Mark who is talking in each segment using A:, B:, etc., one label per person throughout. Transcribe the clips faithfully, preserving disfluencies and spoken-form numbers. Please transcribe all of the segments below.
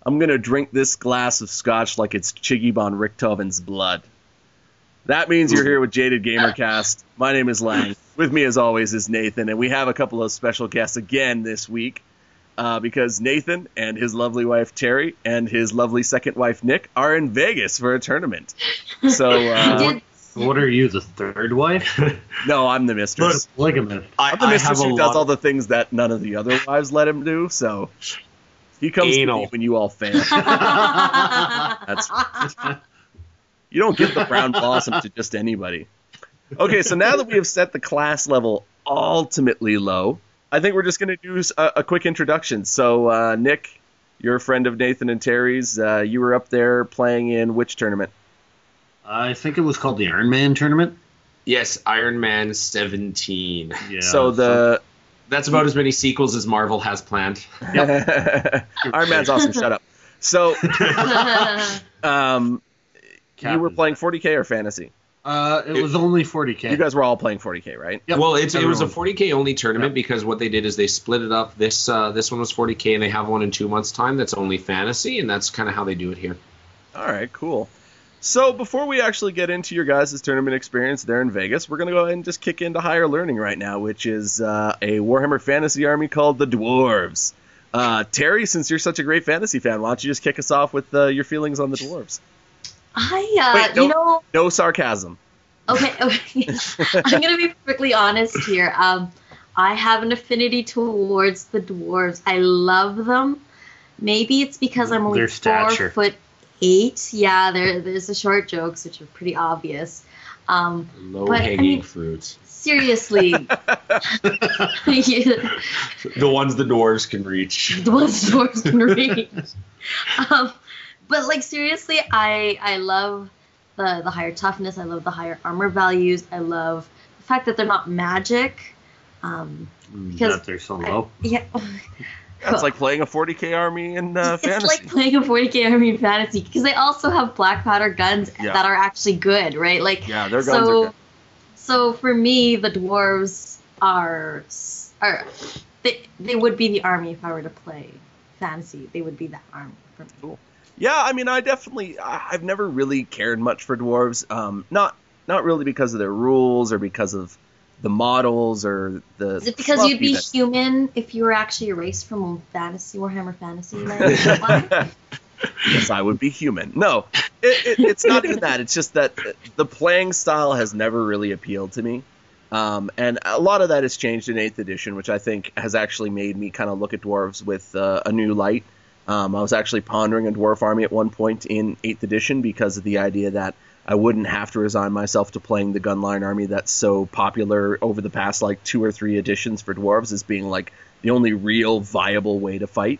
A: I'm going to drink this glass of scotch like it's Chiggy von Richthofen's blood. That means you're here with Jaded Gamercast. My name is Lang. With me, as always, is Nathan, and we have a couple of special guests again this week uh, because Nathan and his lovely wife, Terry, and his lovely second wife, Nick, are in Vegas for a tournament. So, uh,
B: what are you, the third wife?
A: No, I'm the mistress.
B: Ligament.
A: I'm the mistress who does all the things that none of the other wives let him do, so he comes Anal. to me when you all fail. That's You don't give the brown blossom to just anybody. Okay, so now that we have set the class level ultimately low, I think we're just going to do a, a quick introduction. So, uh, Nick, you're a friend of Nathan and Terry's. Uh, you were up there playing in which tournament?
B: I think it was called the Iron Man tournament.
C: Yes, Iron Man seventeen.
A: Yeah, so the...
C: That's about as many sequels as Marvel has planned.
A: Yep. Iron Man's awesome, shut up. So, um... Captain. You were playing forty K or fantasy?
B: Uh, it, it was only forty K.
A: You guys were all playing forty K, right?
C: Yep. Well, it's, it was a forty K only tournament yep. because what they did is they split it up. This uh, this one was forty K, and they have one in two months' time that's only fantasy, and that's kind of how they do it here.
A: All right, cool. So before we actually get into your guys' tournament experience there in Vegas, we're going to go ahead and just kick into higher learning right now, which is uh, a Warhammer Fantasy army called the Dwarves. Uh, Terry, since you're such a great fantasy fan, why don't you just kick us off with uh, your feelings on the Dwarves?
D: I, uh,
A: Wait, no,
D: you know...
A: No sarcasm.
D: Okay, okay. I'm going to be perfectly honest here. Um, I have an affinity towards the dwarves. I love them. Maybe it's because I'm only
B: Their
D: four
B: stature.
D: foot eight. Yeah, there, there's the short jokes, which are pretty obvious. Um,
C: Low-hanging
D: I mean,
C: fruit.
D: Seriously. Yeah.
C: The ones the dwarves can reach.
D: The ones the dwarves can reach. Um, But, like, seriously, I I love the, the higher toughness. I love the higher armor values. I love the fact that they're not magic. Um, because
B: that they're so low.
D: I, yeah.
A: That's like playing a forty K army in uh,
D: it's
A: fantasy.
D: It's like playing a forty K army in fantasy because they also have black powder guns
A: yeah.
D: that are actually good, right? Like,
A: yeah, their guns
D: so,
A: are good.
D: So, for me, the dwarves are... are they, they would be the army if I were to play fantasy. They would be that army for me.
A: Cool. Yeah, I mean, I definitely, I've never really cared much for dwarves. Um, not not really because of their rules or because of the models or the...
D: Is it because you'd be
A: that...
D: human if you were actually erased from fantasy, Warhammer Fantasy? Like,
A: yes, I would be human. No, it, it, it's not even that. It's just that the playing style has never really appealed to me. Um, and a lot of that has changed in eighth edition, which I think has actually made me kind of look at dwarves with uh, a new light. Um, I was actually pondering a dwarf army at one point in eighth edition because of the idea that I wouldn't have to resign myself to playing the gunline army that's so popular over the past like two or three editions for dwarves as being like the only real viable way to fight.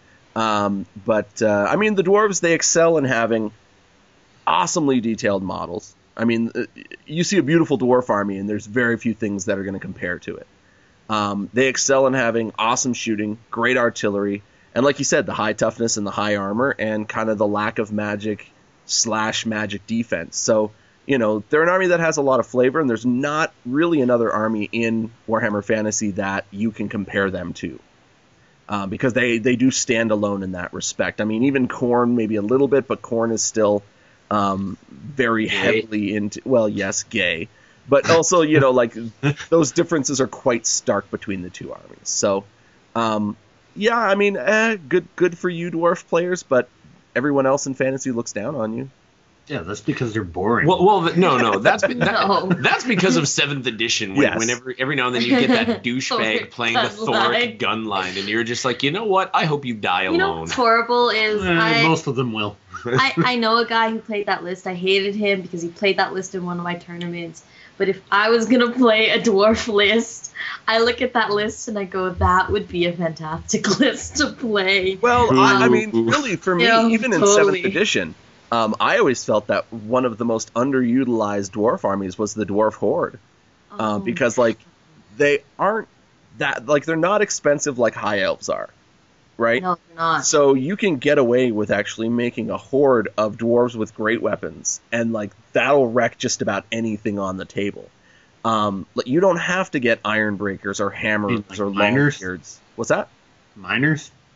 A: Um, but, uh, I mean, the dwarves, they excel in having awesomely detailed models. I mean, you see a beautiful dwarf army and there's very few things that are going to compare to it. Um, they excel in having awesome shooting, great artillery, and like you said, the high toughness and the high armor and kind of the lack of magic slash magic defense. So, you know, they're an army that has a lot of flavor, and there's not really another army in Warhammer Fantasy that you can compare them to. Um, because they, they do stand alone in that respect. I mean, even Khorne maybe a little bit, but Khorne is still um, very
C: gay.
A: heavily into, well, yes, gay. But also, you know, like, those differences are quite stark between the two armies. So, um... yeah, I mean, eh, good good for you dwarf players, but everyone else in fantasy looks down on you.
B: Yeah, that's because they're boring.
C: Well, well no, no, that's that,
D: No.
C: that's because of seventh edition. When,
A: Yes.
C: Whenever every now and then you get that douchebag
D: Thoric
C: playing the
D: gunline.
C: Thoric gun line, and you're just like, you know what? I hope you die
D: you know
C: alone.
D: what's horrible is
B: Eh,
D: I,
B: most of them will.
D: I I know a guy who played that list. I hated him because he played that list in one of my tournaments. But if I was going to play a dwarf list, I look at that list and I go, that would be a fantastic list to play.
A: Well, I, I mean, really, for me,
D: Yeah,
A: even in
D: totally.
A: seventh edition, um, I always felt that one of the most underutilized dwarf armies was the Dwarf Horde.
D: Oh.
A: Um, because, like, they aren't that, like, they're not expensive like High Elves are. Right?
D: No, they're not.
A: So you can get away with actually making a horde of dwarves with great weapons, and like that'll wreck just about anything on the table. Um, like, you don't have to get iron breakers or hammers
B: Like
A: or
B: miners?
A: longbeards. What's that?
B: Miners?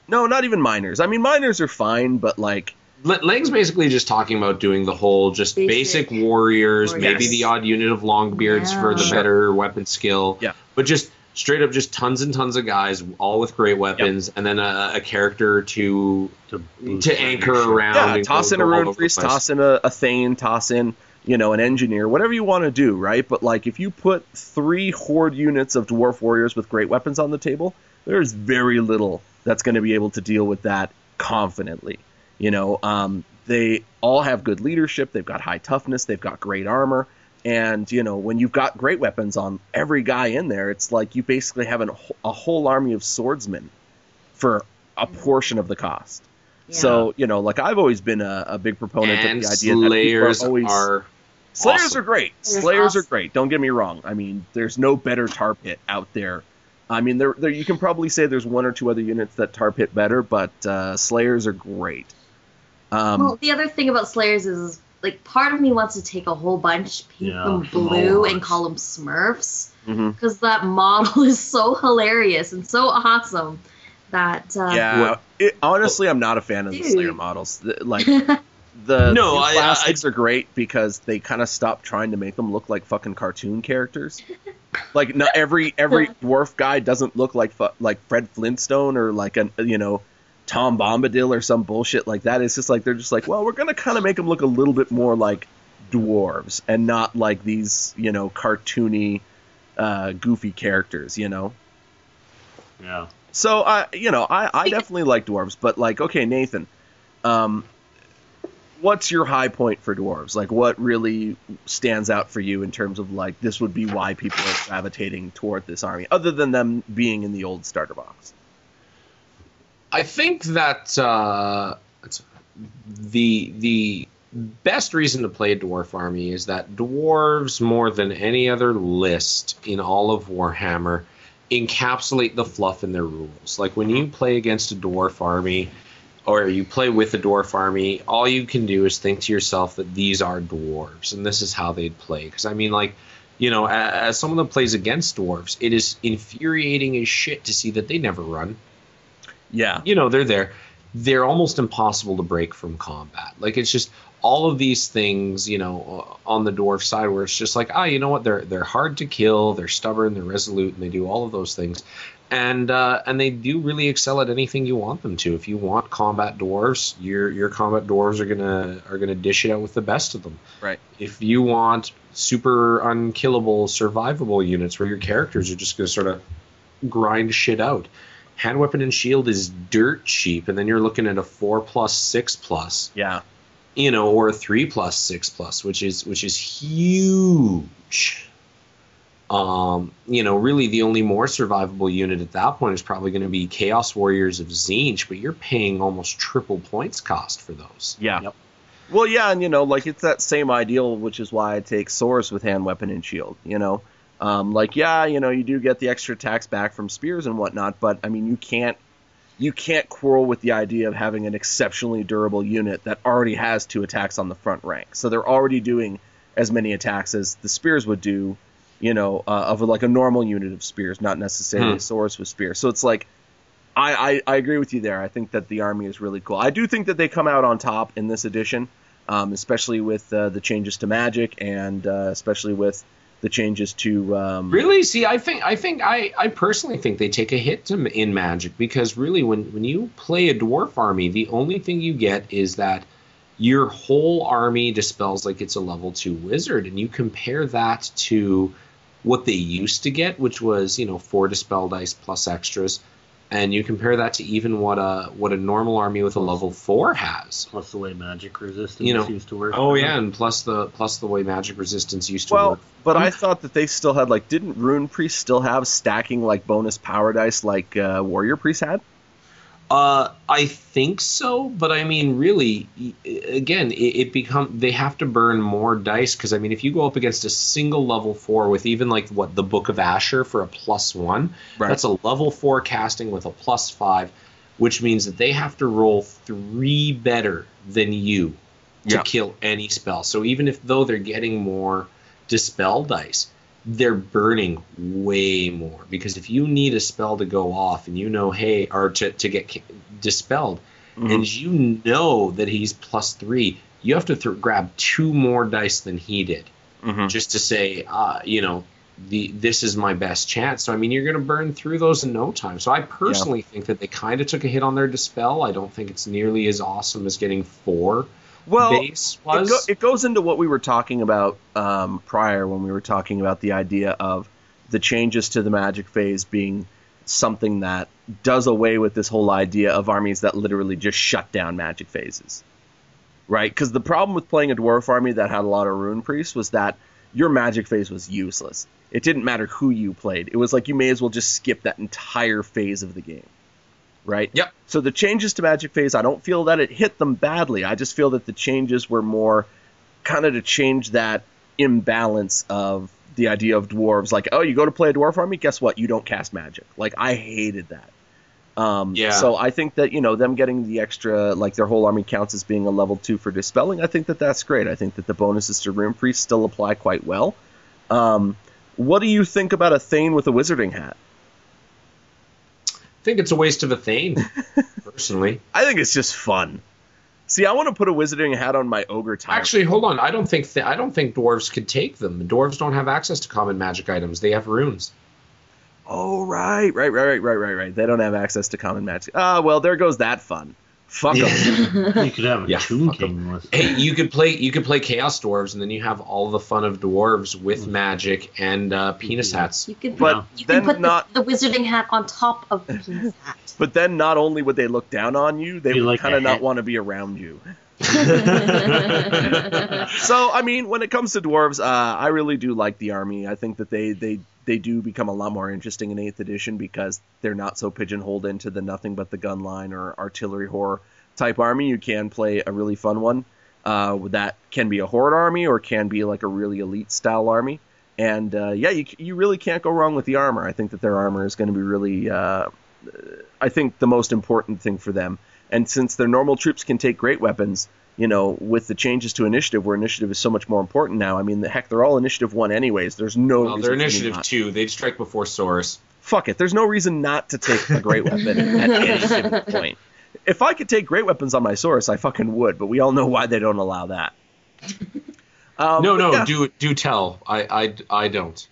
A: No, not even minors. I mean, minors are fine, but like,
C: Le- Lang's basically just talking about doing the whole just basic,
D: Basic
C: warriors,
D: warriors.
C: maybe the odd unit of Longbeards
D: Yeah.
C: for the
A: Sure.
C: better weapon skill.
A: Yeah.
C: But just straight up, just tons and tons of guys, all with great weapons, and then a, a character to
B: To, boost
C: to
B: their
C: anchor
B: leadership.
C: around.
A: yeah,
C: and
A: toss
C: go-
A: in a
C: go all
A: rune
C: over the
A: priest,
C: place.
A: toss in a, a thane, toss in, you know, an engineer, whatever you want to do, right? But like, if you put three horde units of dwarf warriors with great weapons on the table, there's very little that's going to be able to deal with that confidently. You know, um, they all have good leadership. They've got high toughness. They've got great armor. And, you know, when you've got great weapons on every guy in there, it's like you basically have an, a whole army of swordsmen for a portion of the cost.
D: Yeah.
A: So, you know, like I've always been a, a big proponent
C: And
A: of the idea that
C: Slayers
A: people are always...
C: are
A: Slayers
C: awesome.
A: are great.
D: Slayers
A: Slayers are
D: awesome.
A: great. Don't get me wrong. I mean, there's no better tar pit out there. I mean, there, there you can probably say there's one or two other units that tar pit better, but uh, Slayers are great. Um,
D: Well, the other thing about Slayers is, like, part of me wants to take a whole bunch, paint
B: Yeah,
D: them
B: the
D: blue, and
B: Mohawks.
D: call them Smurfs,
A: mhm.
D: because that model is so hilarious and so awesome that. Uh,
A: Yeah,
C: What-
A: it, honestly, I'm not a fan of the
D: Dude.
A: Slayer models. The- Like the
C: No,
A: new
C: I-
A: classics are great because they kind of stopped trying to make them look like fucking cartoon characters. Like, not every every dwarf guy doesn't look like fu- like Fred Flintstone or like a you know Tom Bombadil or some bullshit like that. It's just like they're just like, well, we're gonna kind of make them look a little bit more like dwarves and not like these you know cartoony, uh, goofy characters. You know.
B: Yeah.
A: So I, you know, I, I definitely like dwarves, but like, okay, Nathan, um, what's your high point for dwarves? Like, what really stands out for you in terms of like this would be why people are gravitating toward this army, other than them being in the old starter box?
C: I think that uh, it's- the the best reason to play a dwarf army is that dwarves, more than any other list in all of Warhammer, encapsulate the fluff in their rules. Like when you play against a dwarf army, or you play with a dwarf army, all you can do is think to yourself that these are dwarves, and this is how they'd play. Because I mean, like, you know, as, as someone that plays against dwarves, it is infuriating as shit to see that they never run.
A: Yeah,
C: You know, they're there. They're almost impossible to break from combat. Like, it's just all of these things, you know, on the dwarf side where it's just like, ah, you know what, they're they're hard to kill, they're stubborn, they're resolute, and they do all of those things. And uh, and they do really excel at anything you want them to. If you want combat dwarves, your your combat dwarves are gonna are gonna dish it out with the best of them.
A: right.
C: If you want super unkillable, survivable units where your characters are just gonna sort of grind shit out, hand weapon and shield is dirt cheap, and then you're looking at a four plus six plus,
A: Yeah,
C: you know, or a three plus six plus, which is which is huge. Um, you know, really the only more survivable unit at that point is probably going to be Chaos Warriors of Tzeentch, but you're paying almost triple points cost for those.
A: yeah.
B: Yep.
A: Well, yeah, and you know, like it's that same ideal, which is why I take swords with hand weapon and shield. You know, um, like yeah, you know, you do get the extra attacks back from spears and whatnot, but I mean, you can't you can't quarrel with the idea of having an exceptionally durable unit that already has two attacks on the front rank. So they're already doing as many attacks as the spears would do, you know, uh, of like a normal unit of spears, not necessarily
C: Hmm.
A: swords with spears. So it's like, I, I, I agree with you there. I think that the army is really cool. I do think that they come out on top in this edition, um, especially with uh, the changes to magic and uh, especially with the changes to um,
C: Really? See, I think I think I, I personally think they take a hit to, in Magic, because really when, when you play a dwarf army, the only thing you get is that your whole army dispels like it's a level two wizard, and you compare that to what they used to get, which was, you know, four dispel dice plus extras, and you compare that to even what a what a normal army with a level four has.
B: Plus the way magic resistance
C: You know,
B: used to work.
C: Oh yeah, and plus the plus the way magic resistance used to
A: well,
C: work.
A: but I thought that they still had like didn't Rune Priest still have stacking like bonus power dice like uh, Warrior Priest had?
C: Uh, I think so, but I mean, really, y- again, it, it become they have to burn more dice, because I mean, if you go up against a single level four with even like what the Book of Asher for a plus one,
A: Right.
C: that's a level four casting with a plus five, which means that they have to roll three better than you to
A: Yeah.
C: kill any spell. So even if though they're getting more dispel dice, they're burning way more, because if you need a spell to go off and you know, hey, or to, to get ca- dispelled,
A: Mhm.
C: and you know that he's plus three, you have to th- grab two more dice than he did,
A: Mhm.
C: just to say, uh, you know, the this is my best chance. So I mean, you're going to burn through those in no time. So I personally think that they kind of took a hit on their dispel. I don't think it's nearly as awesome as getting four
A: Well,
C: base
A: it,
C: was.
A: go, it goes into what we were talking about um, prior when we were talking about the idea of the changes to the magic phase being something that does away with this whole idea of armies that literally just shut down magic phases. Right? Because the problem with playing a dwarf army that had a lot of rune priests was that your magic phase was useless. It didn't matter who you played. It was like you may as well just skip that entire phase of the game. Right?
C: Yep.
A: So the changes to Magic Phase, I don't feel that it hit them badly. I just feel that the changes were more kind of to change that imbalance of the idea of dwarves. Like, oh, you go to play a dwarf army, guess what? You don't cast magic. Like, I hated that. Um,
C: Yeah.
A: So I think that, you know, them getting the extra, like their whole army counts as being a level two for dispelling, I think that that's great. I think that the bonuses to Rune Priest still apply quite well. Um, what do you think about a Thane with a Wizarding Hat?
C: I think it's a waste of a Thane, personally.
A: I think it's just fun. See, I want to put a Wizarding Hat on my Ogre type.
C: Actually, hold on. I don't think th- I don't think dwarves could take them. Dwarves don't have access to common magic items. They have runes.
A: Oh, right, right, right, right, right, right, right. They don't have access to common magic. Ah, well, there goes that fun. Fuck 'em.
B: You could have a
C: Yeah,
B: Tomb
C: fuck 'em.
B: King with
C: Hey, you could play you could play Chaos Dwarves, and then you have all the fun of dwarves with magic and uh, penis hats.
D: You could
A: But
D: put, you
A: then
D: can put
A: not-
D: the, the wizarding hat on top of the penis hat.
A: But then not only would they look down on you, they
B: Be
A: would
B: like
A: kind
B: a
A: of not
B: head.
A: want to be around you. So, I mean, when it comes to dwarves, uh, I really do like the army. I think that they, they, they do become a lot more interesting in eighth edition because they're not so pigeonholed into the nothing but the gun line or artillery horror type army. You can play a really fun one uh, that can be a horde army or can be like a really elite style army. And uh, yeah, you you really can't go wrong with the armor. I think that their armor is going to be really, uh, I think, the most important thing for them. And since their normal troops can take great weapons, you know, with the changes to initiative, where initiative is so much more important now. I mean, the heck, they're all initiative one anyways. There's no
C: Well,
A: reason
C: they're
A: for me
C: initiative
A: not-
C: two. They'd strike before Saurus.
A: Fuck it. There's no reason not to take a great weapon at any given point. If I could take great weapons on my Saurus, I fucking would. But we all know why they don't allow that. Um,
C: no,
A: but
C: no,
A: yeah.
C: do do tell. I I, I don't.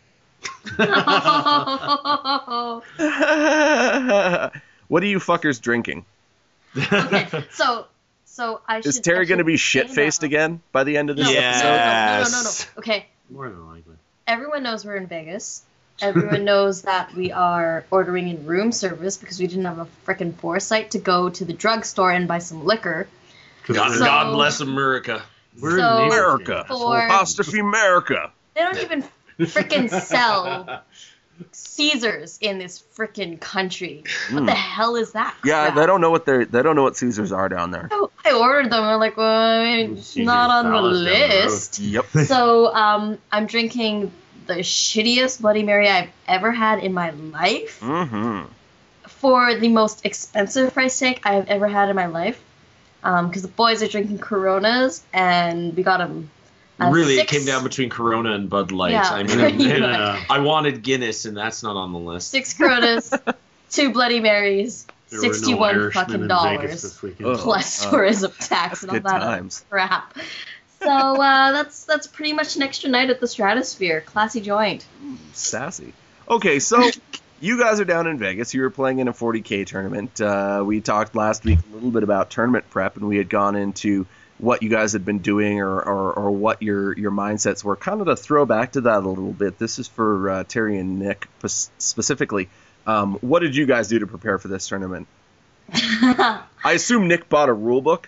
A: What are you fuckers drinking?
D: Okay, so so I should.
A: Is Terry
D: I should
A: going to be
D: say
A: shit faced
D: now-
A: again by the end of this
D: No,
A: episode?
D: no, no, no, no, no, no, no.
C: Yes.
D: Okay,
B: more than likely.
D: everyone knows we're in Vegas. Everyone knows that we are ordering in room service because we didn't have a frickin' foresight to go to the drugstore and buy some liquor.
C: God,
D: So-
C: God bless America.
B: We're
D: So-
B: in
A: America.
D: For-
A: Apostrophe America.
D: They don't even frickin' sell Caesars in this frickin' country. What
A: Mm.
D: the hell is that?
A: Yeah,
D: crap?
A: they don't know what they they don't know what Caesars are down there.
D: I I ordered them. I'm like, well, I mean, it's
B: Caesar's
D: not on the
B: Palace down the road.
D: list.
A: Yep.
D: So um, I'm drinking the shittiest Bloody Mary I've ever had in my life
A: Mm-hmm.
D: for the most expensive price tag I have ever had in my life. Because the boys are drinking Coronas, and we got them. Uh,
C: really,
D: six,
C: it came down between Corona and Bud Light.
D: Yeah,
C: I
D: pretty
C: mean,
D: much.
B: Yeah.
C: I wanted Guinness, and that's not on the list.
D: Six Coronas, two Bloody Marys,
B: There were no
D: sixty-one
B: Irishmen
D: fucking
B: in Vegas
D: dollars,
B: this weekend.
A: Ugh.
D: plus
A: Oh,
D: tourism tax and all
A: good
D: that other
A: times.
D: crap. So uh, that's that's pretty much an extra night at the Stratosphere. Classy joint.
A: Sassy. Okay, so you guys are down in Vegas. You were playing in a forty K tournament. Uh, we talked last week a little bit about tournament prep, and we had gone into what you guys had been doing or, or, or what your, your mindsets were. Kind of to throw back to that a little bit. This is for uh, Terry and Nick pos- specifically. Um, what did you guys do to prepare for this tournament? I assume Nick bought a rule book.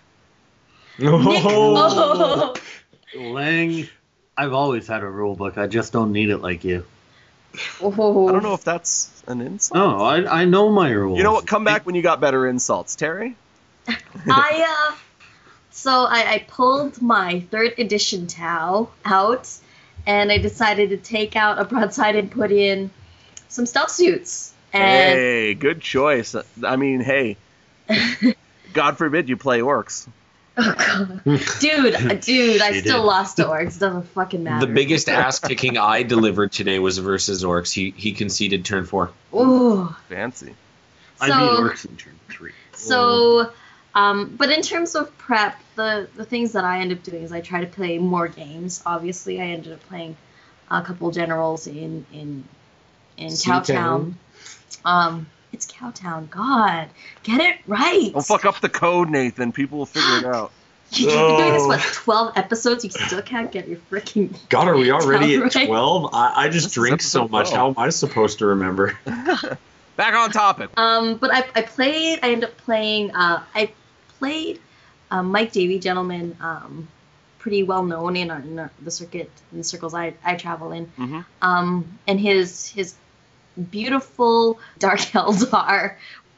D: Oh.
B: Lang, I've always had a rule book. I just don't need it like you.
D: Oh.
A: I don't know if that's an insult.
B: No, I I know my rules.
A: You know what? Come back when you got better insults, Terry.
D: I uh, so I, I pulled my third edition Tau out, and I decided to take out a broadside and put in some stealth suits. And
A: Hey, good choice. I mean, hey, God forbid you play orcs.
D: Oh god, dude, dude, I
B: She
D: still
B: did.
D: lost to orcs. Doesn't fucking matter.
C: The biggest ass kicking I delivered today was versus orcs. He he conceded turn four.
D: Ooh.
A: Fancy.
B: I
D: So-
B: beat orcs in turn three.
D: So, um, but in terms of prep, the the things that I end up doing is I try to play more games. Obviously, I ended up playing a couple generals in in in
C: Seatown.
D: Cowtown. Um, it's Cowtown. God, get it right.
A: Don't fuck up the code, Nathan. People will figure it out.
D: You've been doing this
C: No.
D: what twelve episodes? You still can't get your freaking.
C: God, are we already at
D: Right.
C: twelve? I, I just
A: This is
C: drink so
A: episode
C: much.
A: twelve.
C: How am I supposed to remember?
A: Back on topic.
D: Um, but I, I played. I ended up playing. Uh, I played uh, Mike Davey, gentleman, um, pretty well known in, our, in our, the circuit, in the circles I, I travel in.
A: hmm
D: Um, and his his beautiful Dark Eldar,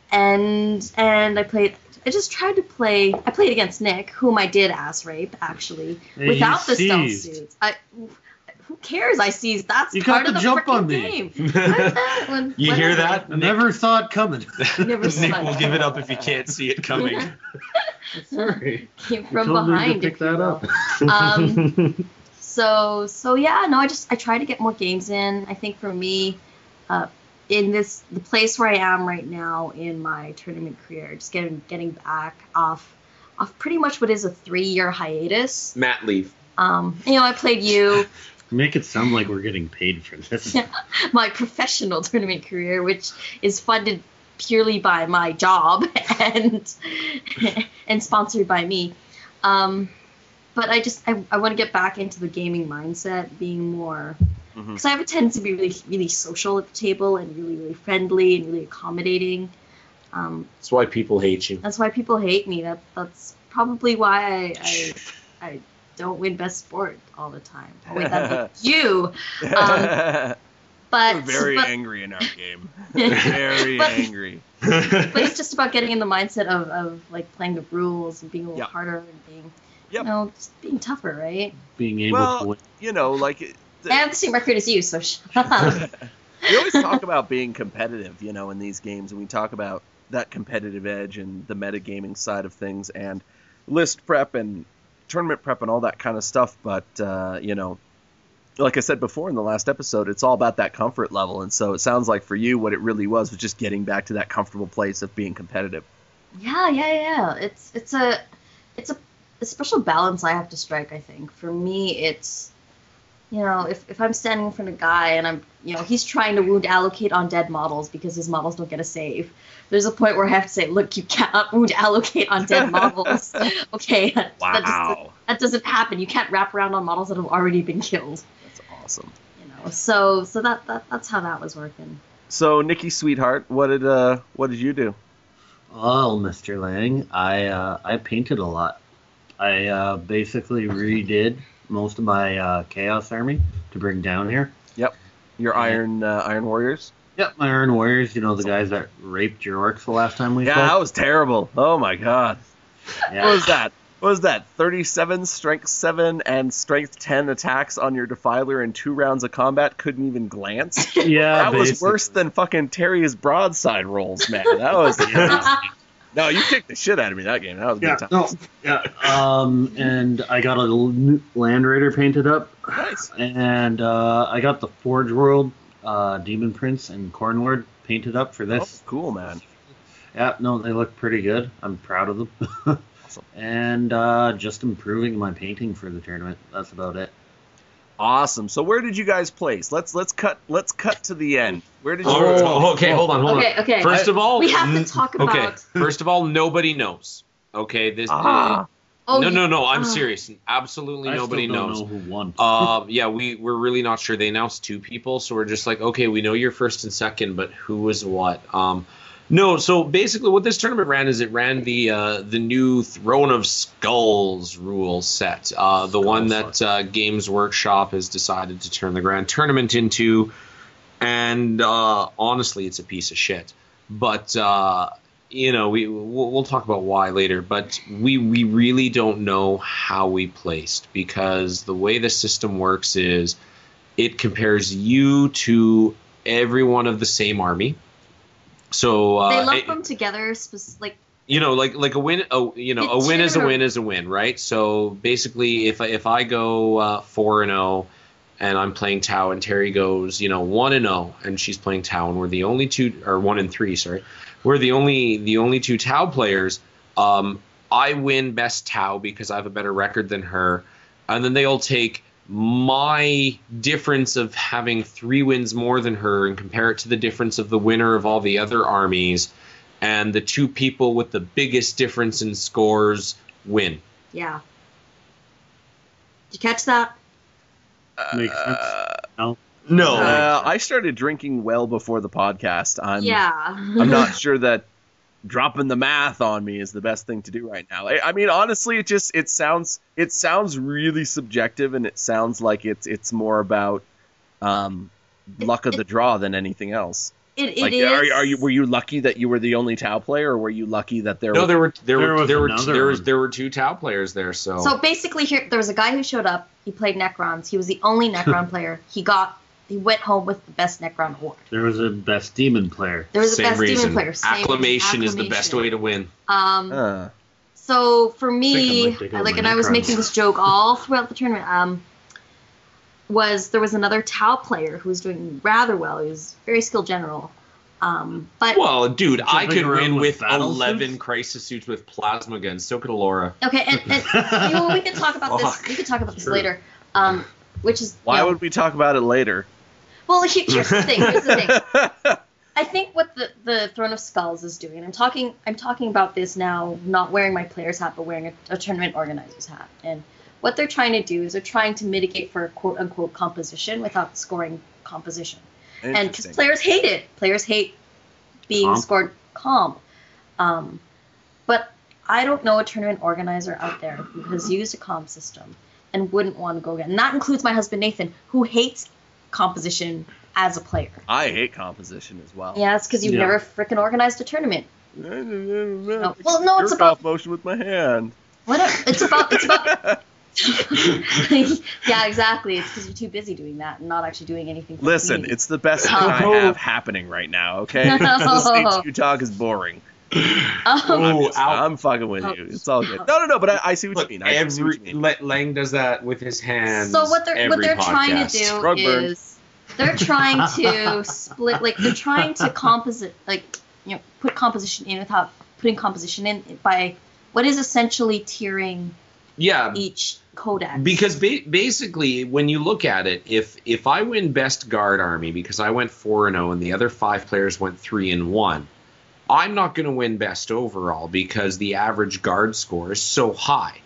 D: and and I played. I just tried to play. I played against Nick, whom I did ass rape actually,
B: Hey,
D: without
B: you
D: the stealth
B: seized.
D: suits. I. Who cares? I seized. That's
B: You
D: part
B: got
D: of
B: the
D: the
B: jump
D: frickin'
B: on me.
D: game. What's that? When-
C: You hear
D: whatever.
C: that?
B: I never saw it coming.
D: Never saw
C: Nick
D: it.
C: will give it up if he can't see it coming.
B: Sorry.
D: Came
B: You
D: from
B: told me to
D: behind.
B: pick
D: if you
B: that
D: will.
B: up.
D: Um, so so yeah, no, I just I try to get more games in. I think for me, uh, in this the place where I am right now in my tournament career, just getting getting back off off pretty much what is a three year hiatus.
C: Matt leave.
D: Um, you know, I played you.
B: Make it sound like we're getting paid for this.
D: My professional tournament career, which is funded purely by my job and and sponsored by me. Um, but I just I, I want to get back into the gaming mindset, being more
A: Mhm.
D: because I have a tendency to be really really social at the table and really really friendly and really accommodating. Um,
C: That's why people hate you.
D: that's why people hate me. That that's probably why I I, I don't win best sport all the time. Oh, wait, that's like you. Um, But
A: We're very
D: but,
A: angry in our game. Very
D: But-
A: angry.
D: but it's just about getting in the mindset of, of like playing the rules and being a little
A: Yep.
D: harder and being
A: Yep.
D: you know just being tougher, right?
B: Being able
A: Well,
B: to win.
A: You know, like it-
D: I have the same record as you, so shut up.
A: we always talk about being competitive, you know, in these games, and we talk about that competitive edge and the metagaming side of things and list prep and tournament prep and all that kind of stuff. But, uh, you know, like I said before in the last episode, it's all about that comfort level. And so it sounds like for you, what it really was was just getting back to that comfortable place of being competitive.
D: Yeah, yeah, yeah. It's it's a it's a, a special balance I have to strike. I think for me, it's you know if, if I'm standing in front of a guy and I'm you know he's trying to wound allocate on dead models because his models don't get a save. There's a point where I have to say, look, you cannot wound allocate on dead models. Okay, that, that, just,
A: Wow.
D: that doesn't happen. You can't wrap around on models that have already been killed.
A: That's awesome.
D: You know, so so that, that that's how that was working.
A: So, Nikki, sweetheart, what did uh, what did you do?
B: Well, Mister Lang, I uh, I painted a lot. I uh, basically redid most of my uh, Chaos Army to bring down here.
A: Your
B: Yeah.
A: Iron uh, Iron Warriors?
B: Yep, my Iron Warriors, you know, the guys that raped your orcs the last time we
A: Yeah,
B: fought.
A: that was terrible. Oh my god.
B: Yeah.
A: What was that? What was that? thirty-seven, strength seven, and strength ten attacks on your Defiler in two rounds of combat? Couldn't even glance?
B: Yeah,
A: That was
B: basically.
A: worse than fucking Terry's broadside rolls, man. That was. No, you kicked the shit out of me that game. That was a
B: Yeah,
A: good time.
B: no, yeah. Um, and I got a little new Land Raider painted up,
A: Nice.
B: and uh, I got the Forge World uh, Demon Prince and Cornlord painted up for
A: Oh,
B: this.
A: cool, man.
B: Yeah, no, they look pretty good. I'm proud of them.
A: Awesome.
B: And uh, just improving my painting for the tournament. That's about it.
A: Awesome. So where did you guys place? Let's let's cut let's cut to the end. Where did you?
C: Oh, okay, hold on, hold
D: Okay,
C: on.
D: okay.
C: First of all,
D: We have to
C: n-
D: talk
C: Okay,
D: about-
C: first of all, nobody knows. Okay, this.
A: Ah.
D: Oh,
C: no,
D: you-
C: no, no. I'm
D: ah.
C: serious. Absolutely
B: I
C: nobody
B: still don't
C: knows.
B: know who won.
C: Uh, yeah, we we're really not sure. They announced two people, so we're just like, okay, we know you're first and second, but who was what? Um, no. So basically, what this tournament ran is it ran the uh, the new Throne of Skulls rule set, uh, the one that uh, Games Workshop has decided to turn the grand tournament into, and uh, honestly, it's a piece of shit. But uh, you know, we we'll, we'll talk about why later. But we we really don't know how we placed because the way the system works is it compares you to everyone of the same army. So uh,
D: They lump
C: it-
D: them together, spec- like
C: you know, like like a win, oh, you know, a
D: It's
C: win is a
D: true.
C: win is a win, right? So basically, if I, if I go uh, four and zero, and I'm playing Tau, and Terry goes, you know, one and zero, and she's playing Tau, and we're the only two, or one and three, sorry, we're the only the only two Tau players. Um, I win best Tau because I have a better record than her, and then they'll take my difference of having three wins more than her and compare it to the difference of the winner of all the other armies, and the two people with the biggest difference in scores win.
D: Yeah. Did you catch that?
B: Makes sense. No.
C: No.
A: Uh, I started drinking well before the podcast. I'm
D: yeah.
A: I'm not sure that dropping the math on me is the best thing to do right now. I, I mean, honestly, it just it sounds it sounds really subjective, and it sounds like it's it's more about um, luck of the draw than anything else.
D: It, it
A: Like,
D: is.
A: are, are you were you lucky that you were the only Tau player, or were you lucky that there?
C: No,
A: were...
C: there were there,
B: There
C: were
B: was
C: there were
B: another
C: there was
B: one.
C: there were two Tau players there. So,
D: So basically, here there was a guy who showed up. He played Necrons. He was the only Necron player. He got. He went home with the best Necron award.
B: There was a best demon player.
D: There was a
C: same
D: best
C: reason.
D: demon player. Same
C: Acclamation is the
D: acclamation.
C: best way to win.
D: Um.
A: Uh,
D: So for
B: I
D: me,
B: might take out
D: like,
B: my
D: and I was
B: Necrons.
D: making this joke all throughout the tournament. Um, was there was another Tau player who was doing rather well. He was a very skilled general. Um, but
C: Well, dude, I
B: Jumping
C: could
B: around
C: win
B: with
C: with
B: battle
C: eleven
B: suits?
C: crisis suits with plasma guns. So could Alora.
D: okay, and, and you know, we can talk about this.
C: Fuck.
D: We can talk about this
C: True.
D: later. Um, which is
A: why
D: you know,
A: would we talk about it later?
D: well, he- here's the thing. Here's the thing. I think what the, the Throne of Skulls is doing, and I'm talking I'm talking about this now, not wearing my player's hat, but wearing a, a tournament organizer's hat. And what they're trying to do is they're trying to mitigate for quote unquote composition without scoring composition. And because
A: Interesting.
D: players hate it, players hate being
B: Comp.
D: scored calm. Um, but I don't know a tournament organizer out there who has used a comp system and wouldn't want to go again. And that includes my husband Nathan, who hates composition as a player.
A: I hate composition as well.
D: Yeah, it's because you've
B: Yeah.
D: never freaking organized a tournament.
A: No,
D: well, no, it's about-
A: motion with my hand.
D: Whatever. It's about. It's about. Yeah, exactly. It's because you're too busy doing that and not actually doing anything. For the
A: Listen,
D: community.
A: it's the best thing
D: Oh.
A: I have happening right now. Okay, listening to you talk is boring.
D: Um,
C: Oh,
A: I'm, just-
C: ow.
A: I'm fucking with
D: Oh.
A: you. It's all good. No, no, no. But I, I see what
C: Look,
A: you mean. I see what
C: every
A: you mean.
C: La- Lang does that with his hands.
D: so what they're what
C: every
D: they're trying
C: podcast.
D: to do
A: Rug burn.
D: is they're trying to split, like they're trying to composite, like you know, put composition in without putting composition in by what is essentially tiering
C: Yeah,
D: each codex.
C: because ba- basically, when you look at it, if if I win best guard army because I went four and zero and the other five players went three and one, I'm not going to win best overall because the average guard score is so high.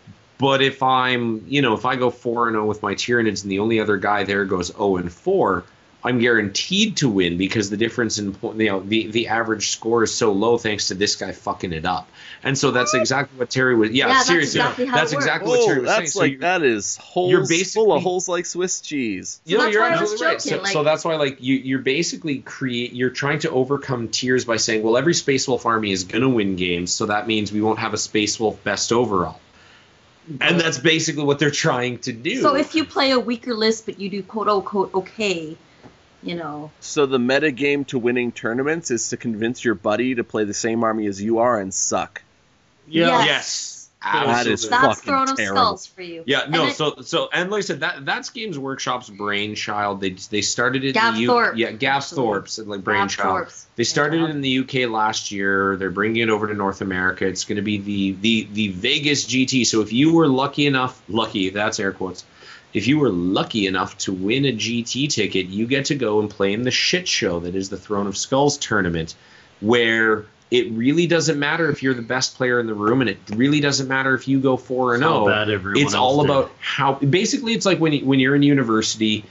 C: But if I'm, you know, if I go four and zero with my Tyranids and the only other guy there goes zero and four, I'm guaranteed to win because the difference in point, you know, the the average score is so low thanks to this guy fucking it up. And so that's exactly what Terry was. Yeah,
D: Yeah, that's
C: seriously,
D: exactly how
C: that's
D: it works.
C: exactly what Terry
A: Oh,
C: was saying.
A: that's
C: So
A: like
C: you-
A: that is holes
C: you're
A: full
C: basically-
A: of holes like Swiss cheese.
C: You know,
D: that's
C: you're
D: why I was
C: absolutely right. So,
D: joking,
C: so
D: like-
C: that's why, like, you, you're basically create. You're trying to overcome tiers by saying, well, every Space Wolf army is going to win games, so that means we won't have a Space Wolf best overall. And that's basically what they're trying to do.
D: So if you play a weaker list but you do quote unquote okay, you know.
A: So the meta game to winning tournaments is to convince your buddy to play the same army as you are and suck.
D: Yes.
C: yes,
A: That is
C: absolutely.
D: That's
A: fucking
D: Throne of
A: terrible.
D: Skulls for you.
C: Yeah, no.
D: And it-
C: so, so, and like I said, that that's Games Workshop's brainchild. They they started it
D: Gav
C: in the U
D: Thorpe,
C: Yeah, Gav
D: actually.
C: Thorpe's like brainchild.
D: Thorpe's
C: They started
D: brainchild.
C: it in the U K last year. They're bringing it over to North America. It's going to be the the the Vegas G T. So if you were lucky enough, lucky that's air quotes. If you were lucky enough to win a G T ticket, you get to go and play in the shit show that is the Throne of Skulls tournament, where it really doesn't matter if you're the best player in the room, and it really doesn't matter if you go four and
B: How
C: zero.
B: bad everyone
C: It's
B: else
C: all
B: did.
C: about how. Basically, it's like when you, when you're in university,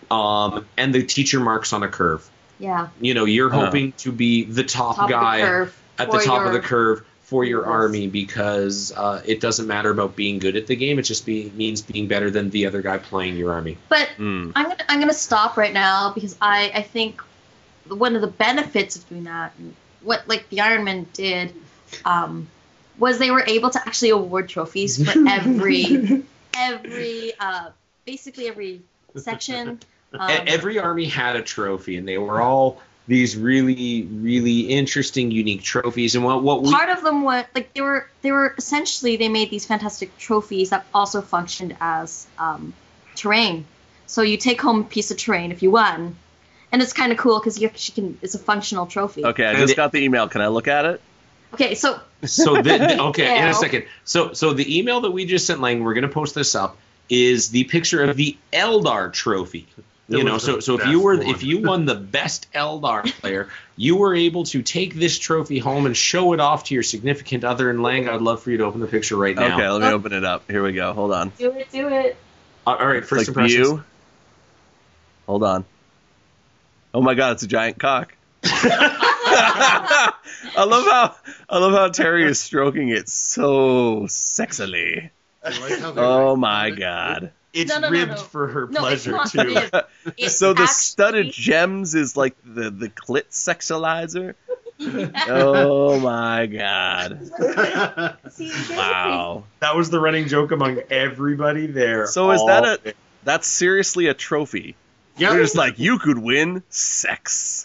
C: um, and the teacher marks on a curve.
D: Yeah.
C: You know, you're
A: Uh.
C: hoping to be the top,
D: Top of the
C: guy
D: curve
C: at the
D: for
C: top of
D: your-
C: the curve for your
D: Yes.
C: army because uh, it doesn't matter about being good at the game. It just be, means being better than the other guy playing your army.
D: But
A: Mm.
D: I'm gonna I'm gonna stop right now because I I think one of the benefits of doing that, and what like the Ironman did, um, was they were able to actually award trophies for every every uh, basically every section. Um,
C: E- Every army had a trophy, and they were all these really, really interesting, unique trophies. And what what we
D: Part of them was like they were they were essentially they made these fantastic trophies that also functioned as um, terrain. So you take home a piece of terrain if you won, and it's kind of cool because you actually can. It's a functional trophy.
A: Okay, I just got the email. Can I look at it?
D: Okay, so
C: So the, the- okay, in
D: Yeah.
C: a second. So so the email that we just sent, Lang, we're gonna post this up, is the picture of the Eldar trophy.
B: It
C: You know,
B: was
C: so
B: the
C: so if
B: best
C: you were
B: one.
C: if you won the best Eldar player, you were able to take this trophy home and show it off to your significant other. And Lang, I'd love for you to open the picture right now.
A: Okay, let me open it up. Here we go. Hold on.
D: do it, do it.
C: Uh, all right, first
A: Click
C: impressions.
A: view. Hold on. Oh my god, it's a giant cock. I love how I love how Terry is stroking it so sexily.
B: I like how they
A: Oh
B: write
A: my
B: on it.
A: god.
C: It's
D: No, no, no,
C: ribbed
D: no.
C: for her
D: No, it's
C: pleasure
D: not
C: too.
D: ribbed. It's
A: So the
D: actually-
A: studded gems is like the the clit sexualizer. Oh my god.
D: See, here's the
A: Wow.
C: That was the running joke among everybody there.
A: So is
C: all
A: that a
C: day.
A: that's seriously a trophy?
B: Yeah,
A: They're just like, you could win sex.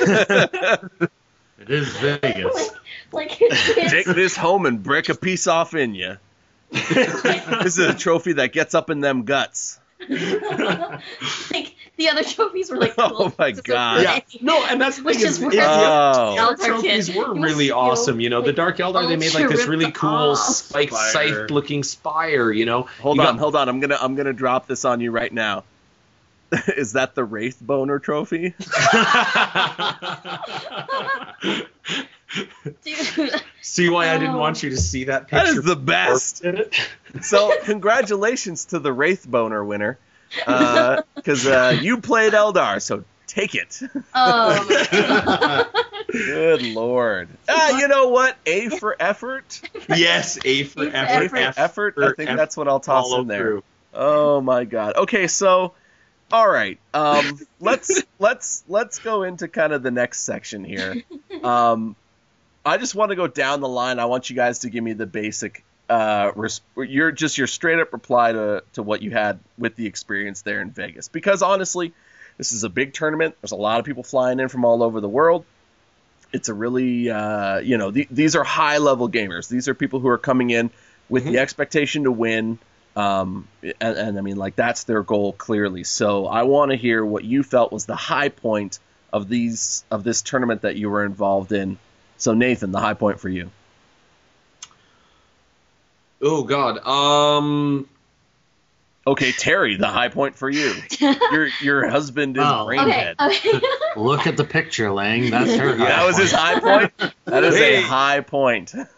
B: it is Vegas.
D: crazy- like it's,
A: Take this home and break a piece off in you. This is a trophy that gets up in them guts.
D: like the other trophies were like
A: Oh
D: cool
A: my
D: pieces of
A: God.
C: Yeah,
D: clay.
C: no, and that's the
D: Which
C: thing
D: is
C: is,
D: where
C: is
D: the
A: Oh.
C: the other
D: Eldar
C: trophies
D: kid,
C: were
D: he
C: really
D: was
C: awesome. You know, the
D: like,
C: Dark Eldar, they made like this
D: ultra
C: really
D: ripped
C: cool
D: off.
C: spike
B: Spire.
C: scythe looking spire. You know,
A: Hold
C: You
A: on,
C: got-
A: hold on. I'm gonna I'm gonna drop this on you right now. Is that the Wraith Boner trophy?
D: Dude,
C: See why I didn't
D: Oh.
C: want you to see that
A: That
C: picture.
A: is the best.
C: Did it?
A: So congratulations to the Wraith Boner winner, because uh, you played Eldar. So take it.
D: um,
A: Good lord. Ah, you know what? A for effort.
C: Yes, A for
D: A for
C: effort.
A: A for
C: F
A: effort. I
C: for
A: think
C: F-
A: that's what I'll toss
C: follow
A: in there.
C: through.
A: Oh my god. Okay, so all right. Um let's let's let's go into kind of the next section here. Um I just want to go down the line. I want you guys to give me the basic uh res- your just your straight up reply to to what you had with the experience there in Vegas, because honestly, this is a big tournament. There's a lot of people flying in from all over the world. It's a really uh you know, th- these are high level gamers. These are people who are coming in with
C: Mhm.
A: the expectation to win. Um, and, and I mean, like, that's their goal clearly. So I want to hear what you felt was the high point of these of this tournament that you were involved in. So Nathan, the high point for you.
C: Oh God. Um.
A: Okay, Terry, the high point for you. Your your husband is
B: Oh.
A: brain
D: okay,
A: dead.
D: okay.
B: Look at the picture, Lang. That's her.
C: Yeah,
A: That was his high point. That is
C: Hey.
A: a high point.
D: um,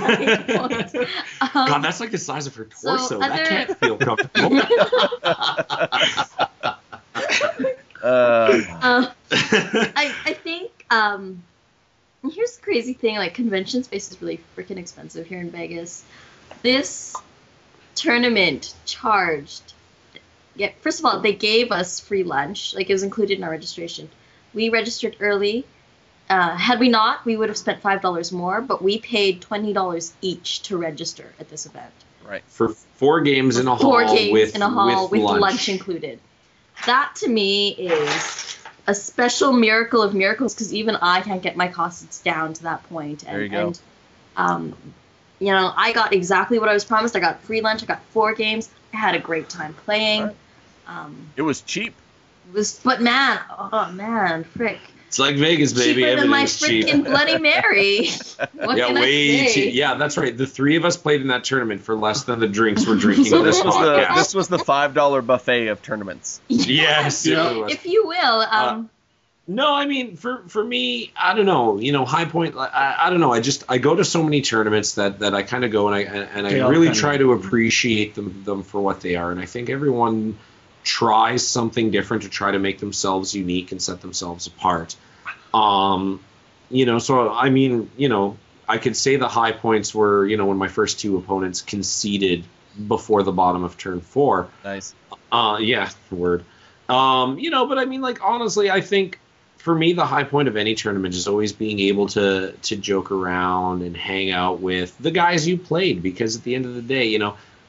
C: God, that's like the size of her
D: So,
C: torso.
D: other-
C: That can't feel comfortable.
A: Uh,
D: um, I, I think um, and here's the crazy thing, like convention space is really freaking expensive here in Vegas. This tournament charged yeah, first of all, they gave us free lunch, like it was included in our registration. We registered early. Uh, had we not, we would have spent five dollars more, but we paid twenty dollars each to register at this event.
A: right.
C: For four games in a hall
D: Four games
C: with
D: in a hall with,
C: lunch.
D: lunch. included. That to me is a special miracle of miracles, because even I can't get my costs down to that point. And,
A: There you go.
D: And, um, you know, I got exactly what I was promised. I got free lunch. I got four games. I had a great time playing.
A: Right.
D: Um,
A: It was cheap.
D: it was, but man, oh man, frick.
C: It's like Vegas, baby.
D: Cheaper than my
C: Everything's cheap.
D: freaking Bloody Mary. What
C: Yeah,
D: can I
C: way
D: say?
C: cheap. Yeah, that's right. The three of us played in that tournament for less than the drinks we're drinking
A: So
C: on
A: this
C: this
A: was the
C: podcast.
A: this was the five dollar buffet of tournaments.
C: Yes.
B: Yeah.
C: it was.
D: If you will, um,
C: No, I mean, for for me, I don't know. You know, High Point. I, I don't know. I just I go to so many tournaments that, that I kind of go and I and I
B: They all
C: really
B: kinda-
C: try to appreciate them them for what they are. And I think everyone tries something different to try to make themselves unique and set themselves apart. Um, you know, so I mean, you know, I could say the high points were, you know, when my first two opponents conceded before the bottom of turn four.
A: Nice.
C: Uh, yeah, word. Um, you know, but I mean, like, honestly, I think for me, the high point of any tournament is always being able to to joke around and hang out with the guys you played, because at the end of the day, you know,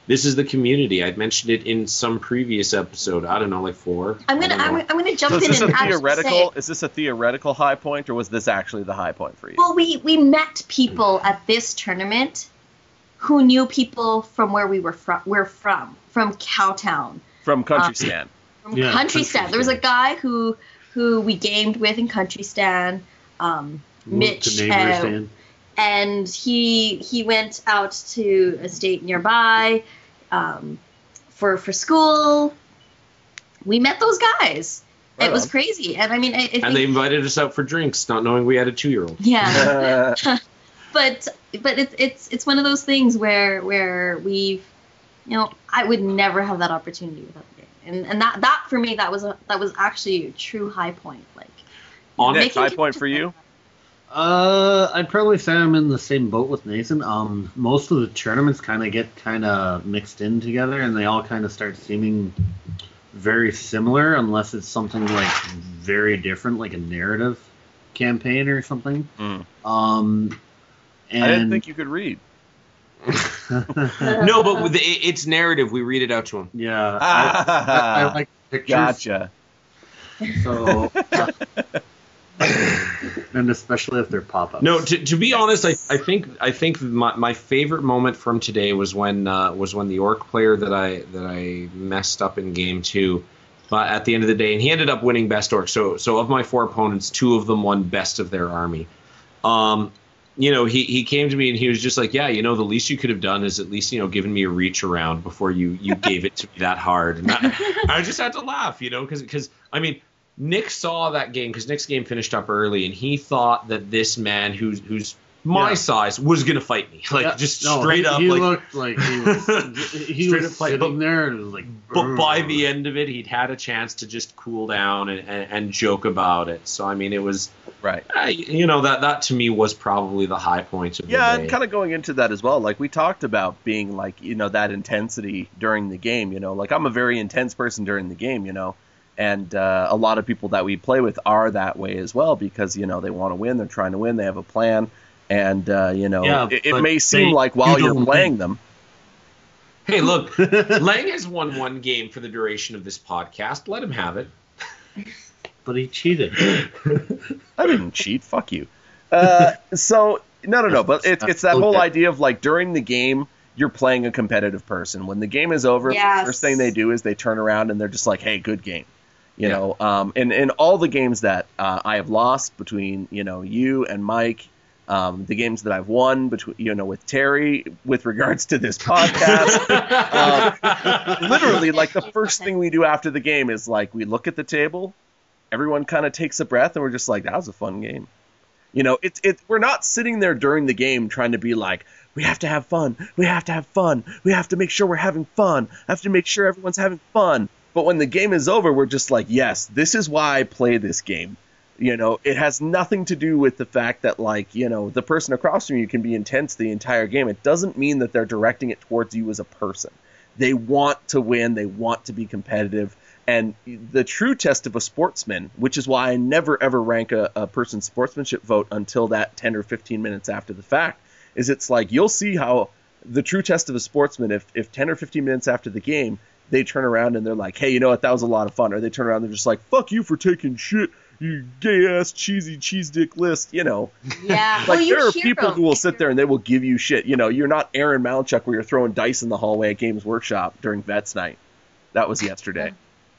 C: This is the community. I'd mentioned it in some previous episode. I don't know, like four.
D: I'm gonna
C: I don't
D: I'm,
C: know.
D: I'm gonna jump
A: So is
D: in
A: this a
D: and actually
A: theoretical?
D: say,
A: Is this a theoretical high point, or was this actually the high point for you?
D: well, we we met people at this tournament who knew people from where we were from. We're from from Cowtown,
A: From Country
D: uh,
A: Stand.
D: from
B: Yeah,
D: Country
B: Country
D: Stand. There was a
B: Stand.
D: guy who who we gamed with in Country Stand. Um,
B: Moved
D: Mitch,
B: to neighbor
D: uh,
B: stand.
D: and he he went out to a state nearby um, for for school. We met those guys.
A: Right
D: it was
A: on.
D: crazy, and I mean, I, I think,
C: And they invited us out for drinks, not knowing we had a two-year-old.
D: yeah.
A: Uh,
D: but but it's it's it's one of those things where where we've, you know, I would never have that opportunity without the game, and and that that for me that was a that was actually a true high point. Like,
C: On
A: Nick,
D: making
A: high point for
D: connections
A: you?
B: Uh, I'd probably say I'm in the same boat with Nathan. Um, most of the tournaments kind of get kind of mixed in together, and they all kind of start seeming very similar, unless it's something like very different, like a narrative campaign or something.
A: Mm.
B: Um, and
A: I didn't think you could read.
C: No, but with the, it- it's narrative. We read it out to him.
B: yeah, I, I, I like pictures.
A: Gotcha.
B: So, uh, and especially if they're pop-ups.
C: No, to, to be honest, I, I think I think my, my favorite moment from today was when uh, was when the orc player that I that I messed up in game two, uh, at the end of the day, and he ended up winning best orc. So so of my four opponents, two of them won best of their army. Um, you know, he, he came to me and he was just like, yeah, you know, the least you could have done is at least, you know, given me a reach around before you, you gave it to me that hard. And I, I just had to laugh, you know, because because I mean. Nick saw that game because Nick's game finished up early, and he thought that this man, who's who's my
B: Yeah.
C: size, was gonna fight me, like
B: Yeah,
C: just
B: no,
C: straight
B: he,
C: up.
B: He
C: like,
B: looked like he was, he
C: Straight
B: was
C: up fight,
B: sitting
C: but-
B: there and it was like.
C: but by the end of it, he'd had a chance to just cool down and, and, and joke about it. So I mean, it was,
A: Right.
C: uh, you know, that that to me was probably the high point of
A: Yeah,
C: the day.
A: and kind of going into that as well. Like we talked about being like, you know, that intensity during the game, you know, like I'm a very intense person during the game, you know, and uh, a lot of people that we play with are that way as well because, you know, they want to win, they're trying to win, they have a plan. And, uh, you know,
B: Yeah,
A: it, it
B: but
A: may seem
B: they-
A: like while
B: you
A: you're
B: don't
A: playing
B: win.
A: them.
C: Hey, look, Lang has won one game for the duration of this podcast. Let him have it.
B: But he cheated.
A: I didn't cheat. Fuck you. Uh, so no, no, no. But it's it's that whole
B: Okay.
A: idea of like during the game you're playing a competitive person. When the game is over,
D: Yes.
A: the first thing they do is they turn around and they're just like, "Hey, good game." You
C: Yeah.
A: know, um, and in all the games that uh, I have lost between you know you and Mike, um, the games that I've won between you know with Terry, with regards to this podcast, um, literally like the first thing we do after the game is like we look at the table, everyone kind of takes a breath, and we're just like, that was a fun game. You know, it's it. We're not sitting there during the game trying to be like, we have to have fun, we have to have fun, we have to make sure we're having fun, I have to make sure everyone's having fun. But when the game is over, we're just like, yes, this is why I play this game. You know, it has nothing to do with the fact that, like, you know, the person across from you can be intense the entire game. It doesn't mean that they're directing it towards you as a person. They want to win. They want to be competitive. And the true test of a sportsman, which is why I never, ever rank a, a person's sportsmanship vote until that ten or fifteen minutes after the fact, is it's like you'll see how the true test of a sportsman, if, if ten or fifteen minutes after the game, they turn around and they're like, hey, you know what, that was a lot of fun. Or they turn around and they're just like, fuck you for taking shit, you gay-ass, cheesy, cheese dick list, you know.
D: Yeah.
A: Like,
D: well, you
A: there are
D: hear
A: people
D: them.
A: who will sit there and they will give you shit. You know, you're not Aaron Malchuk where you're throwing dice in the hallway at Games Workshop during Vets Night. That was yesterday.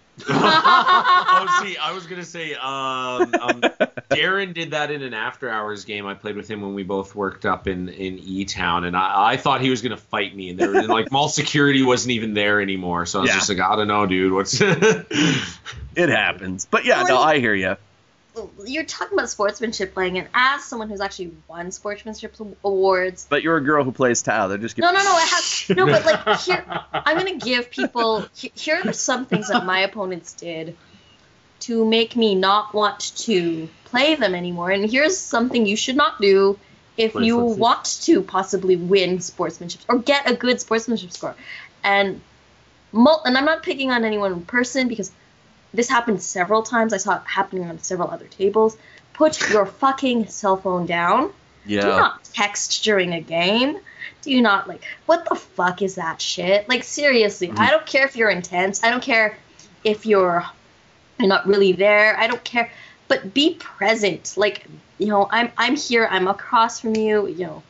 C: Oh, see, I was gonna say, um, um, Darren did that in an after hours game I played with him when we both worked up in in E Town, and I, I thought he was gonna fight me, and there and like mall security wasn't even there anymore, so I was
A: Yeah.
C: just like, I don't know, dude, what's
A: It happens. But yeah,
D: Well,
A: no,
D: and-
A: I hear you.
D: You're talking about sportsmanship playing, and as someone who's actually won sportsmanship awards,
A: But you're a girl who plays Tau. They're just
D: no, no, no, I have no, but like here, I'm gonna give people. he- Here are some things that my opponents did to make me not want to play them anymore. And here's something you should not do if
B: Play
D: you
B: footsie.
D: want to possibly win sportsmanship or get a good sportsmanship score. And mul- and I'm not picking on any one person because this happened several times. I saw it happening on several other tables. Put your fucking cell phone down. Do
A: Yeah.
D: not text during a game. Do you not like? What the fuck is that shit? Like seriously, mm-hmm. I don't care if you're intense. I don't care if you're you're not really there. I don't care, but be present. Like you know, I'm I'm here. I'm across from you. You know,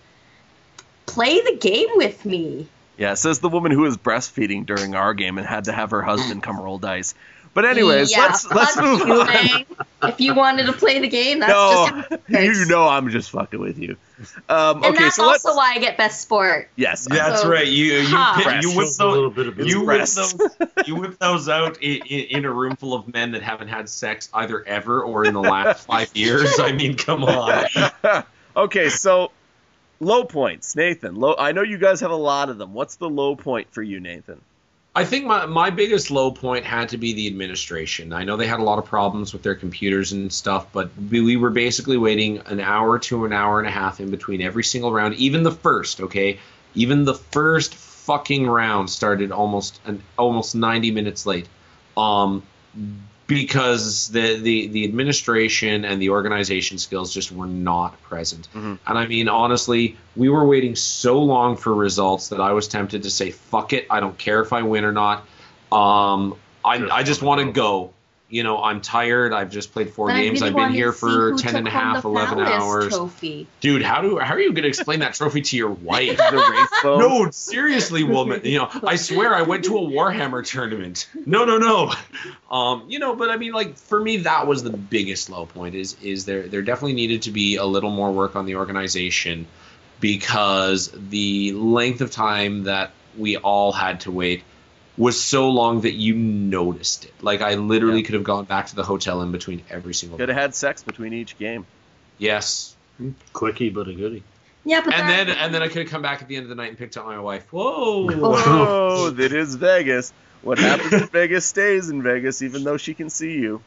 D: play the game with me.
A: Yeah, says the woman who was breastfeeding during our game and had to have her husband come roll dice. But anyways,
D: yeah,
A: let's let's move
D: you,
A: on.
D: Man. If you wanted to play the game, that's
A: no,
D: just
A: you know I'm just fucking with you. Um,
D: and
A: okay,
D: that's
A: so
D: also
A: let's...
D: why I get best sport.
A: Yes,
C: that's
D: so,
C: right. You you
D: huh.
C: you whip those you whip
A: breasts.
C: those you whip those out in, in, in a room full of men that haven't had sex either ever or in the last five years. I mean, come on.
A: Okay, so low points, Nathan. Low. I know you guys have a lot of them. What's the low point for you, Nathan?
C: I think my, my biggest low point had to be the administration. I know they had a lot of problems with their computers and stuff, but we, we were basically waiting an hour to an hour and a half in between every single round, even the first, okay? Even the first fucking round started almost an, almost ninety minutes late. Um, because the, the, the administration and the organization skills just were not present. Mm-hmm. And I mean, honestly, we were waiting so long for results that I was tempted to say, fuck it, I don't care if I win or not. Um, I, I just want to go. You know, I'm tired. I've just played four
D: but
C: games.
D: Really
C: I've been here for ten and a half, eleven hours.
D: Trophy.
C: Dude, how do how are you going to explain that trophy to your wife?
A: The race phone?
C: No, seriously, woman. You know, I swear I went to a Warhammer tournament. No, no, no. Um, you know, but I mean, like for me, that was the biggest low point. Is is there there definitely needed to be a little more work on the organization because the length of time that we all had to wait was so long that you noticed it. Like, I literally yeah. could have gone back to the hotel in between every single
A: Could have had sex between each game.
C: Yes.
B: Quickie, but a goodie.
D: Yeah, but
C: and
D: that...
C: then and then I could have come back at the end of the night and picked up my wife. Whoa.
A: Whoa, that is Vegas. What happens in Vegas stays in Vegas, even though she can see you.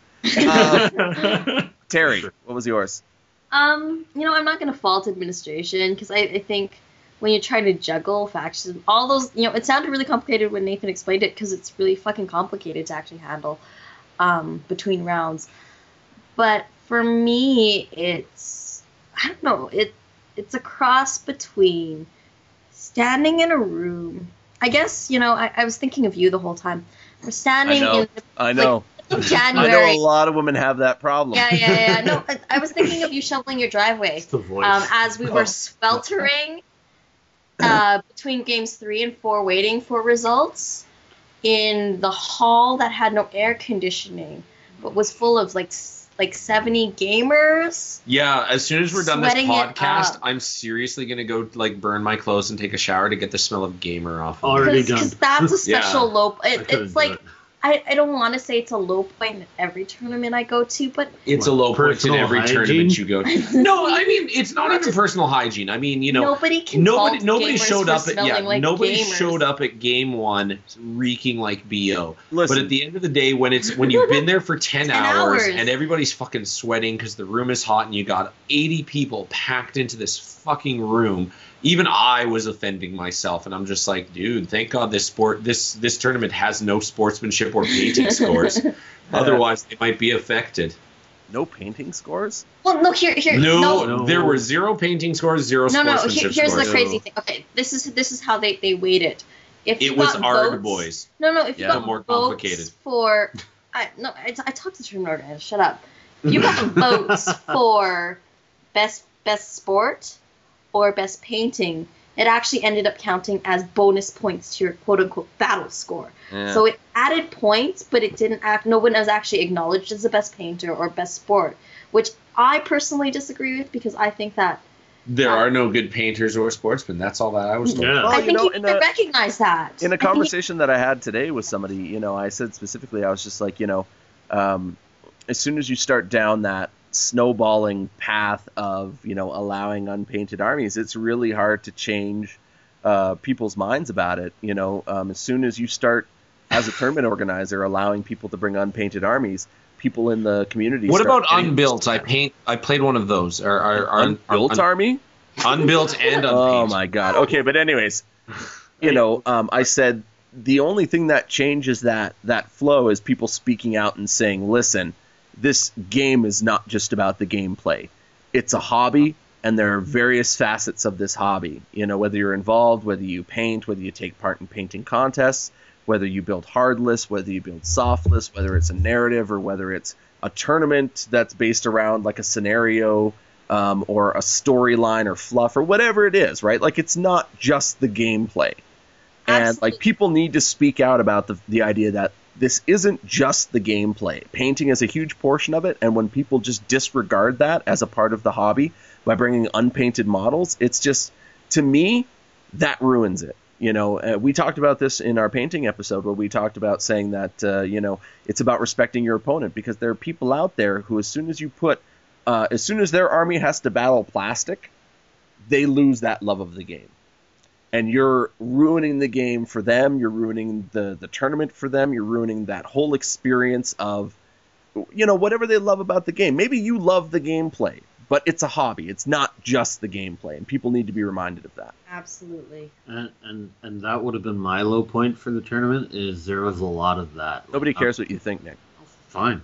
A: Uh, Terry, what was yours?
D: Um, you know, I'm not going to fault administration, because I, I think... when you try to juggle factions, all those, you know, it sounded really complicated when Nathan explained it because it's really fucking complicated to actually handle um, between rounds. But for me, it's, I don't know, it it's a cross between standing in a room. I guess, you know, I, I was thinking of you the whole time. We're standing
A: I know,
D: in the,
A: I know.
D: Like, January.
A: I know a lot of women have that problem.
D: Yeah, yeah, yeah. No, I, I was thinking of you shoveling your driveway.
B: It's the voice.
D: Um, as we were
A: Oh.
D: sweltering uh, between games three and four, waiting for results in the hall that had no air conditioning, but was full of like s- like seventy gamers.
C: Yeah, as soon as we're done this
D: Sweating it
C: podcast,
D: up.
C: I'm seriously gonna go like burn my clothes and take a shower to get the smell of gamer off. of me.
B: Already done.
D: Because that's a special
C: Yeah.
D: low.
B: I
D: It,
B: couldn't
D: it's
B: do
D: like
B: it.
D: I, I don't want to say it's a low point in every tournament I go to, but
C: It's a low point in
B: Personal
C: every
B: hygiene?
C: tournament you go to. No, I mean it's not even personal hygiene. I mean, you know,
D: nobody can
C: nobody
D: fault
C: nobody
D: gamers
C: showed
D: for
C: up at yeah
D: smelling like
C: nobody
D: gamers.
C: showed up at game one reeking like B O.
A: Listen.
C: But at the end of the day, when it's when you've been there for ten,
D: ten
C: hours,
D: hours.
C: and everybody's fucking sweating because the room is hot and you got eighty people packed into this fucking room. Even I was offending myself, and I'm just like, dude, thank God this sport, this this tournament has no sportsmanship or painting scores. Otherwise, they might be affected.
A: No painting scores?
D: Well, no, here, here,
C: No,
D: no,
B: No.
C: there were zero painting scores, zero
D: no, no.
C: sportsmanship
D: Here, here's
C: scores.
D: the crazy thing. Okay, this is this is how they they weight it. If you
C: It was
D: got
C: Ard
D: votes-
C: boys.
D: No, no. If you
A: Yeah.
D: got
C: More
D: votes
C: complicated.
D: for, I no, I, I talked to Trim Norton. Shut up. If you got votes for best best sport or best painting, it actually ended up counting as bonus points to your quote unquote battle score.
A: Yeah.
D: So it added points, but it didn't act. No one was actually acknowledged as the best painter or best sport, which I personally disagree with because I think that
C: There are no good painters or sportsmen. That's all that I was told.
B: Yeah.
A: Well,
D: I
A: you
D: think
A: know,
D: you
A: in
D: need to
A: a-
D: recognize that.
A: In a
D: I think you-
A: conversation that I had today with somebody, you know, I said specifically, I was just like, you know, um, as soon as you start down that snowballing path of, you know, allowing unpainted armies, it's really hard to change uh, people's minds about it. You know, um, as soon as you start as a tournament organizer allowing people to bring unpainted armies, people in the community.
C: What
A: start
C: about
A: getting-
C: unbuilt? I paint. I played one of those. Are, are, are,
A: unbuilt
C: are,
A: army?
C: unbuilt and unpainted.
A: Oh my god. Okay, but anyways, you know, um, I said the only thing that changes that that flow is people speaking out and saying, "Listen, this game is not just about the gameplay. It's a hobby. and there are various facets of this hobby. You know, whether you're involved, whether you paint, whether you take part in painting contests, whether you build hard lists, whether you build soft lists, whether it's a narrative or whether it's a tournament that's based around like a scenario um, or a storyline or fluff or whatever it is, right? Like, it's not just the gameplay. And
D: Absolutely.
A: like, people need to speak out about the the idea that this isn't just the gameplay. Painting is a huge portion of it, and when people just disregard that as a part of the hobby by bringing unpainted models, it's just, to me, that ruins it. You know, uh, we talked about this in our painting episode where we talked about saying that, uh, you know, it's about respecting your opponent, because there are people out there who, as soon as you put, uh, as soon as their army has to battle plastic, they lose that love of the game. And you're ruining the game for them. You're ruining the, the tournament for them. You're ruining that whole experience of, you know, whatever they love about the game. Maybe you love the gameplay, but it's a hobby. It's not just the gameplay, and people need to be reminded of that.
D: Absolutely.
B: And, and and that would have been my low point for the tournament, is there was a lot of that.
A: Nobody cares what you think, Nick.
B: Fine.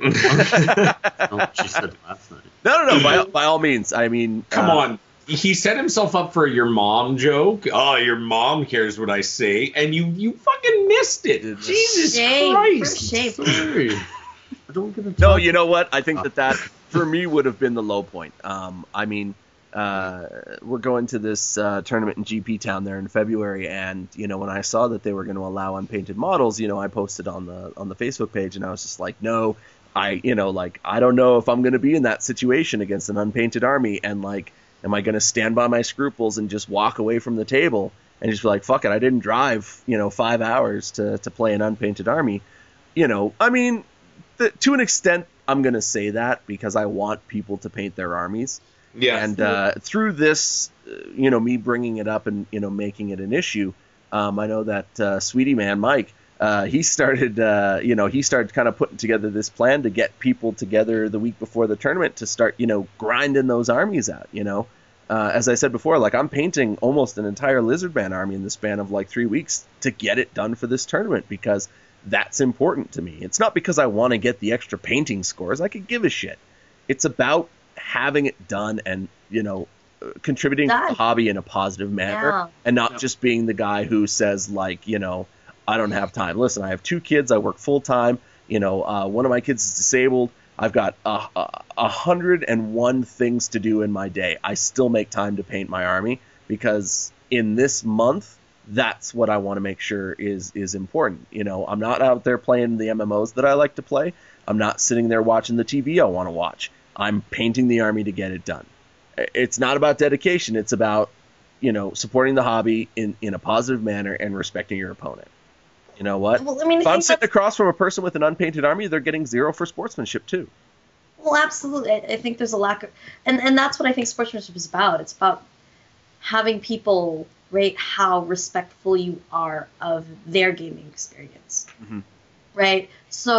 B: That's what she said last night.
A: No, no, no. By, by all means. I mean,
C: Come
A: uh,
C: on. He set himself up for your mom joke. Oh, your mom cares what I say, and you you fucking missed it. Jesus
D: Shame.
C: Christ!
D: For shame.
B: Sorry. I don't get to talk.
A: No, you know what? I think that that, for me, would have been the low point. Um, I mean, uh, we're going to this uh, tournament in G P Town there in February, and, you know, when I saw that they were going to allow unpainted models, you know, I posted on the on the Facebook page, and I was just like, no, I, you know, like, I don't know if I'm going to be in that situation against an unpainted army, and, like, am I going to stand by my scruples and just walk away from the table and just be like, fuck it, I didn't drive, you know, five hours to, to play an unpainted army? You know, I mean, the, to an extent, I'm going to say that because I want people to paint their armies.
C: Yeah.
A: And uh, through this, uh, you know, me bringing it up and, you know, making it an issue, um, I know that uh, Sweetie Man Mike, uh, he started, uh, you know, he started kind of putting together this plan to get people together the week before the tournament to start, you know, grinding those armies out, you know. Uh, as I said before, like, I'm painting almost an entire Lizardman army in the span of like three weeks to get it done for this tournament, because that's important to me. It's not because I want to get the extra painting scores. I could give a shit. It's about having it done and, you know, uh, contributing
D: Done.
A: to the hobby in a positive manner,
D: Yeah.
A: and not
B: Yep.
A: just being the guy who says, like, you know, I don't have time. Listen, I have two kids. I work full time. You know, uh, one of my kids is disabled. I've got a, a, a hundred and one things to do in my day. I still make time to paint my army because in this month, that's what I want to make sure is is important. You know, I'm not out there playing the M M Os that I like to play. I'm not sitting there watching the T V I want to watch. I'm painting the army to get it done. It's not about dedication. It's about, you know, supporting the hobby in, in a positive manner and respecting your opponent. You know what?
D: Well, I mean, I
A: If I'm
D: think
A: sitting
D: that's-
A: across from a person with an unpainted army, they're getting zero for sportsmanship too.
D: Well, absolutely. I, I think there's a lack of, and and that's what I think sportsmanship is about. It's about having people rate how respectful you are of their gaming experience,
A: Mhm.
D: right?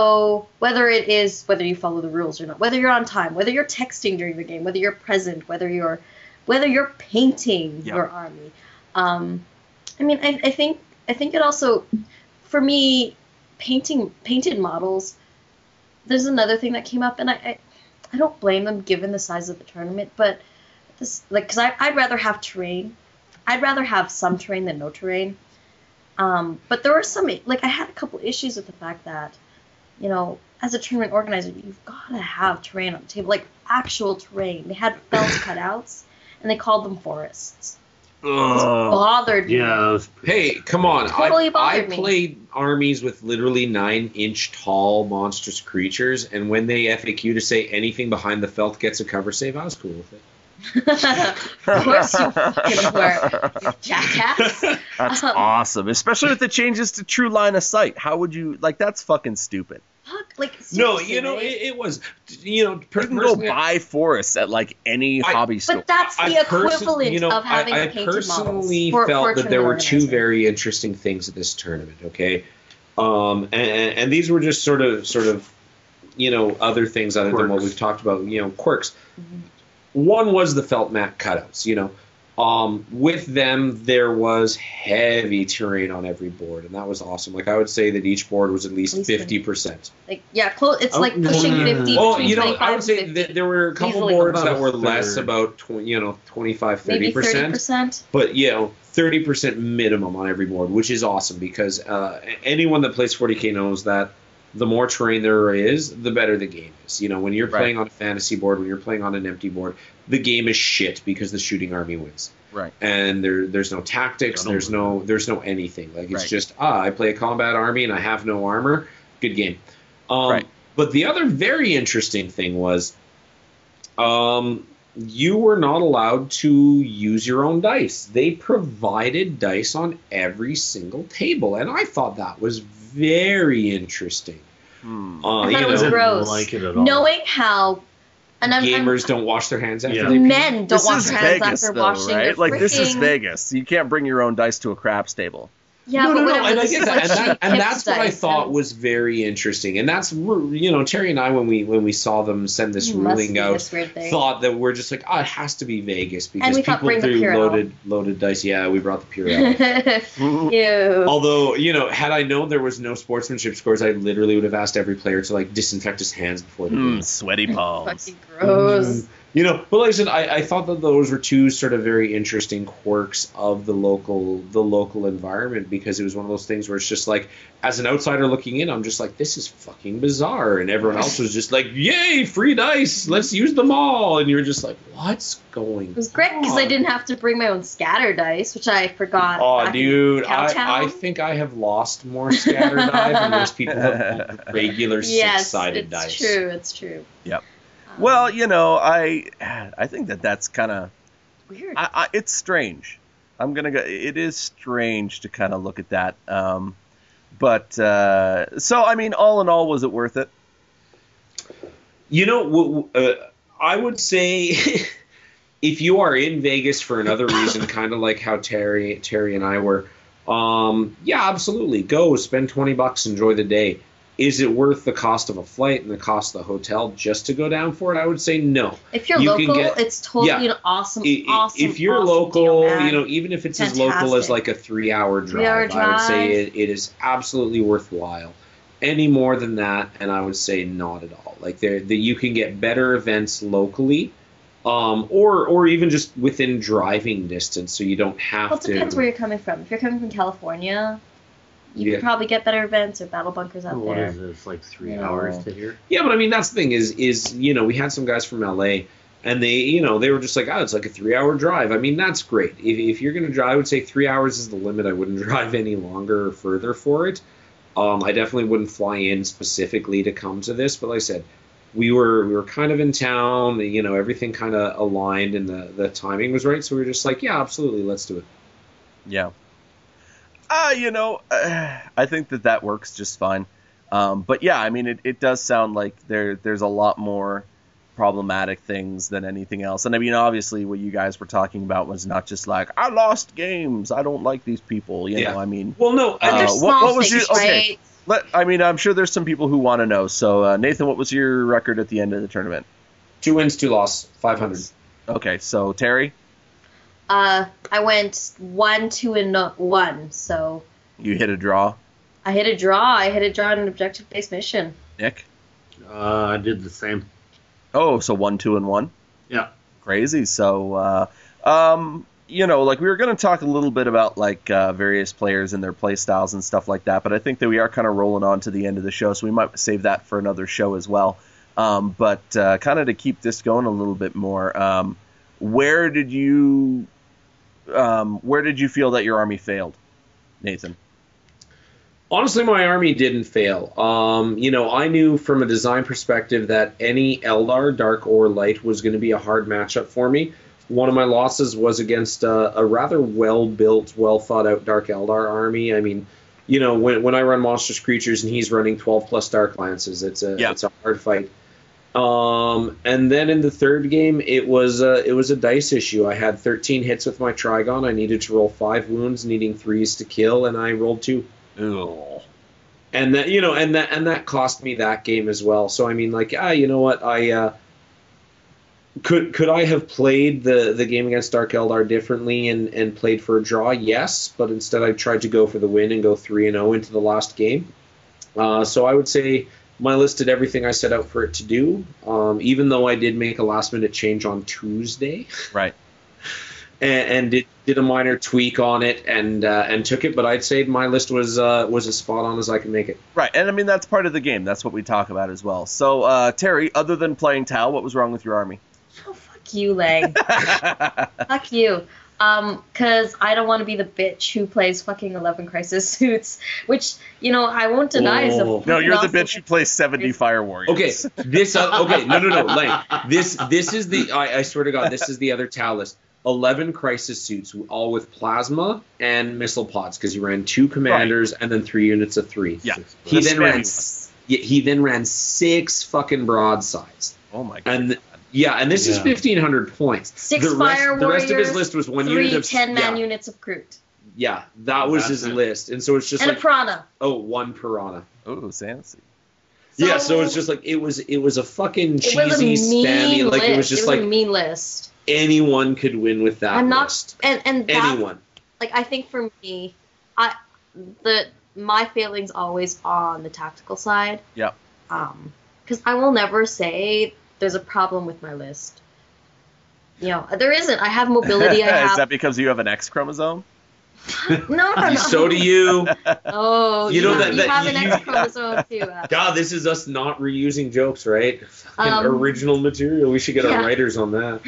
D: So whether it is whether you follow the rules or not, whether you're on time, whether you're texting during the game, whether you're present, whether you're whether you're painting
A: Yep.
D: your army. Um, I mean, I, I think I think it also, for me, painting painted models. There's another thing that came up, and I, I, I don't blame them given the size of the tournament, but this, like, because I'd rather have terrain. I'd rather have some terrain than no terrain. Um, but there were some, like, I had a couple issues with the fact that, you know, as a tournament organizer, you've got to have terrain on the table, like actual terrain. They had felt cutouts, and they called them forests. It bothered me.
B: Yeah, that was pretty
C: Hey, come on.
D: Totally
C: I, I
D: bothered me.
C: played armies with literally nine inch tall monstrous creatures, and when they F A Q to say anything behind the felt gets a cover save, I was cool with it.
D: Of course you fucking were, you jackass.
A: That's
D: Um,
A: awesome, especially with the changes to true line of sight. How would you like? That's fucking stupid.
D: Fuck, like,
C: No,
D: seriously,
C: you know,
D: right?
C: it, it was, you know, per-
A: You can go
C: personally,
A: buy forests at like any
C: I-
A: hobby store.
D: But that's the
C: I person-
D: equivalent
C: you know,
D: of having
C: I, I
D: painted models.
C: personally
D: for-
C: felt
D: for a
C: that there were
D: tournament
C: two
D: organizer.
C: very interesting things at this tournament. Okay, um, and, and and these were just sort of sort of, you know, other things other than what
B: Quirks.
C: we've talked about. You know, quirks.
D: Mm-hmm.
C: One was the felt mat cutouts. You know, Um, with them, there was heavy terrain on every board, and that was awesome. Like I would say that each board was at least
D: At least
C: fifty percent.
D: Like yeah, close. It's
B: Oh,
D: like
B: no,
D: pushing
B: no, no, no.
D: fifty.
C: Well,
D: between
C: you know,
D: twenty-five
C: I would
D: and
C: say
D: fifty.
C: that there were a couple
D: Easily
C: boards
B: about
C: that
B: a
C: were less,
B: third.
C: about tw- you know, twenty-five, thirty
D: maybe thirty
C: percent.
D: percent.
C: But you know, thirty percent minimum on every board, which is awesome because uh, anyone that plays forty K knows that the more terrain there is, the better the game is. You know, when you're
A: Right.
C: playing on a fantasy board, when you're playing on an empty board, the game is shit because the shooting army wins.
A: Right.
C: And there, there's no tactics,
B: Gentlemen.
C: there's no, there's no anything. Like it's
A: Right.
C: just ah, I play a combat army and I have no armor. Good game. Um,
A: Right.
C: But the other very interesting thing was, um, you were not allowed to use your own dice. They provided dice on every single table, and I thought that was very interesting.
A: Hmm.
C: Uh,
D: I
C: you
D: thought it was
C: know,
D: gross.
B: Don't like it at all.
D: Knowing how, and I'm,
C: gamers don't wash their hands after
B: Yeah.
C: they
D: I'm
C: pee.
D: men don't
A: This
D: wash
A: is
D: their hands
A: Vegas,
D: after
A: though,
D: washing their
A: right? Like this is
D: freaking-
A: Vegas. You can't bring your own dice to a craps table.
D: Yeah,
C: no,
D: but
C: no, no,
D: whatever.
C: and I
D: this
C: get
D: is
C: that,
D: like
C: and, that,
D: cheap
C: and
D: kids
C: that's what I
D: dice,
C: thought
D: and-
C: was very interesting, and that's you know Terry and I when we when we saw them send this
D: It must
C: ruling
D: be
C: out,
D: this weird thing.
C: thought that we're just like, oh, it has to be Vegas because
D: we thought
C: people
D: bring the
C: threw
D: Purell.
C: loaded loaded dice. Yeah, we brought the Purell.
D: Ew.
C: Although you know, had I known there was no sportsmanship scores, I literally would have asked every player to like disinfect his hands before the game.
A: Mm, sweaty palms.
D: Fucking gross.
C: You know, but like I said, I, I thought that those were two sort of very interesting quirks of the local the local environment because it was one of those things where it's just like, as an outsider looking in, I'm just like, this is fucking bizarre, and everyone else was just like, yay, free dice, let's use them all, and you're just like, what's going?
D: It was great because I
C: on?
D: didn't have to bring my own scatter dice, which I forgot.
C: Oh,
D: back in
C: dude, I,
D: Cowtown.
C: I think I have lost more scatter die than most people have regular
D: Yes,
C: six-sided
D: it's
C: dice.
D: true. It's true.
A: Yep.
D: Um,
A: Well, you know, I I think that that's kind of
D: weird.
A: I, I, it's strange. I'm gonna go. It is strange to kind of look at that. Um, but uh, so I mean, all in all, was it worth it?
C: You know, w- w- uh, I would say if you are in Vegas for another reason, kind of like how Terry, Terry and I were, um, yeah, absolutely, go spend twenty bucks, enjoy the day. Is it worth the cost of a flight and the cost of the hotel just to go down for it? I would say no.
D: if you're
C: you can
D: local,
C: get-
D: it's totally
C: yeah.
D: an awesome,
C: I- I-
D: awesome.
C: if you're
D: awesome
C: local,
D: deal, man.
C: you know, even if it's as local as
D: Fantastic.
C: like a three-hour drive,
D: Three-hour
C: I would
D: drive.
C: say it, it is absolutely worthwhile. Any more than that, and I would say not at all. Like there, that you can get better events locally, um, or or even just within driving distance, so you don't have
D: Well, it
C: to.
D: depends where you're coming from. If you're coming from California, you
C: Yeah.
D: could probably get better events or battle bunkers out
B: What
D: there.
B: is this? Like three
D: No.
B: hours to here?
C: Yeah, but I mean that's the thing is is you know we had some guys from L A and they you know they were just like, oh, it's like a three hour drive. I mean that's great. If, if you're gonna drive, I would say three hours is the limit. I wouldn't drive any longer or further for it. Um, I definitely wouldn't fly in specifically to come to this, but like I said, we were we were kind of in town. You know, everything kind of aligned and the the timing was right. So we were just like, yeah, absolutely, let's do it.
A: Yeah. Uh, you know, uh, I think that that works just fine. Um, but yeah, I mean, it, it does sound like there there's a lot more problematic things than anything else. And I mean, obviously, what you guys were talking about was not just like, I lost games, I don't like these people. You
C: Yeah.
A: know, I mean,
C: Well, no,
A: Uh,
D: But they're
A: what-
D: small
A: what was your-
D: things,
A: okay.
D: right?
A: let I mean, I'm sure there's some people who want to know. So, uh, Nathan, what was your record at the end of the tournament?
C: two wins, two loss, five hundred.
A: Okay, so Terry,
D: Uh, I went one, two, and no- one. So
A: you hit a draw.
D: I hit a draw. I hit a draw in an objective-based mission.
A: Nick,
B: Uh, I did the same.
A: oh, so one, two, and one.
B: Yeah.
A: Crazy. So, uh, um, you know, like we were going to talk a little bit about like uh, various players and their play styles and stuff like that, but I think that we are kind of rolling on to the end of the show, so we might save that for another show as well. Um, but uh, kind of to keep this going a little bit more, um, where did you, um, where did you feel that your army failed, Nathan?
C: Honestly, my army didn't fail. Um, you know, I knew from a design perspective that any Eldar, Dark or Light, was going to be a hard matchup for me. One of my losses was against a, a rather well-built, well-thought-out Dark Eldar army. I mean, you know, when when I run Monstrous Creatures and he's running twelve plus Dark Lances, it's a
A: Yeah.
C: it's a hard fight. Um, and then in the third game, it was a, it was a dice issue. I had thirteen hits with my Trigon. I needed to roll five wounds, needing threes to kill, and I rolled two.
A: Ugh.
C: And that you know, and that and that cost me that game as well. So I mean, like, ah, you know what? I uh, Could could I have played the, the game against Dark Eldar differently and, and played for a draw? Yes, but instead I tried to go for the win and go three and zero into the last game. Uh, so I would say my list did everything I set out for it to do. Um, even though I did make a last minute change on Tuesday,
A: Right.
C: and, and did, did a minor tweak on it and uh, and took it. But I'd say my list was uh, was as spot on as I could make it.
A: Right, and I mean, that's part of the game. That's what we talk about as well. So, uh, Terry, other than playing Tau, what was wrong with your army?
D: Oh, fuck you, Lang. Fuck you. Um, cause I don't want to be the bitch who plays fucking eleven Crisis Suits, which, you know, I won't deny is a
C: Oh.
A: No, you're the
D: awesome-
A: bitch who plays seventy Fire Warriors.
C: Okay, this uh, okay, no, no, no, like this. This is the. I, I swear to God, this is the other Tau list. Eleven Crisis Suits, all with plasma and missile pods, because he ran two commanders and then three units of three.
A: Yeah.
C: He
A: The
C: then
A: spammy
C: ran.
A: one.
C: s- yeah, He then ran six fucking broadsides,
A: Oh my god.
C: and yeah, and this is
B: Yeah.
C: fifteen hundred points.
D: Six
C: the rest,
D: Fire
C: The rest of his
D: Warriors,
C: list was one
D: Three
C: unit of
D: ten-man
C: yeah,
D: units of Groot.
C: yeah, that was
B: That's
C: his
B: it.
C: list, and so it's just
D: And
C: like
D: a Piranha.
C: oh, one piranha.
A: Oh, fancy.
C: Yeah, so it's just like it was. It was a fucking
D: It was a
C: cheesy,
D: mean
C: spammy. Like
D: list.
C: it was just
D: it was
C: like
D: a mean list.
C: anyone could win with that
D: I'm not,
C: list.
D: and and that,
C: Anyone.
D: like I think for me, I the my failings always on the tactical side.
A: Yep.
D: Um, because I will never say there's a problem with my list. You know, there isn't. I have mobility. I
A: Is
D: have
A: that because you have an X chromosome?
D: no, no, no.
C: So do you.
D: Oh,
C: You
D: you,
C: know that-
D: you
C: that
D: have an
C: you-
D: X chromosome too. Uh,
C: God, this is us not reusing jokes, right? Fucking
D: Um,
C: original material. We should get
D: yeah.
C: our writers on that.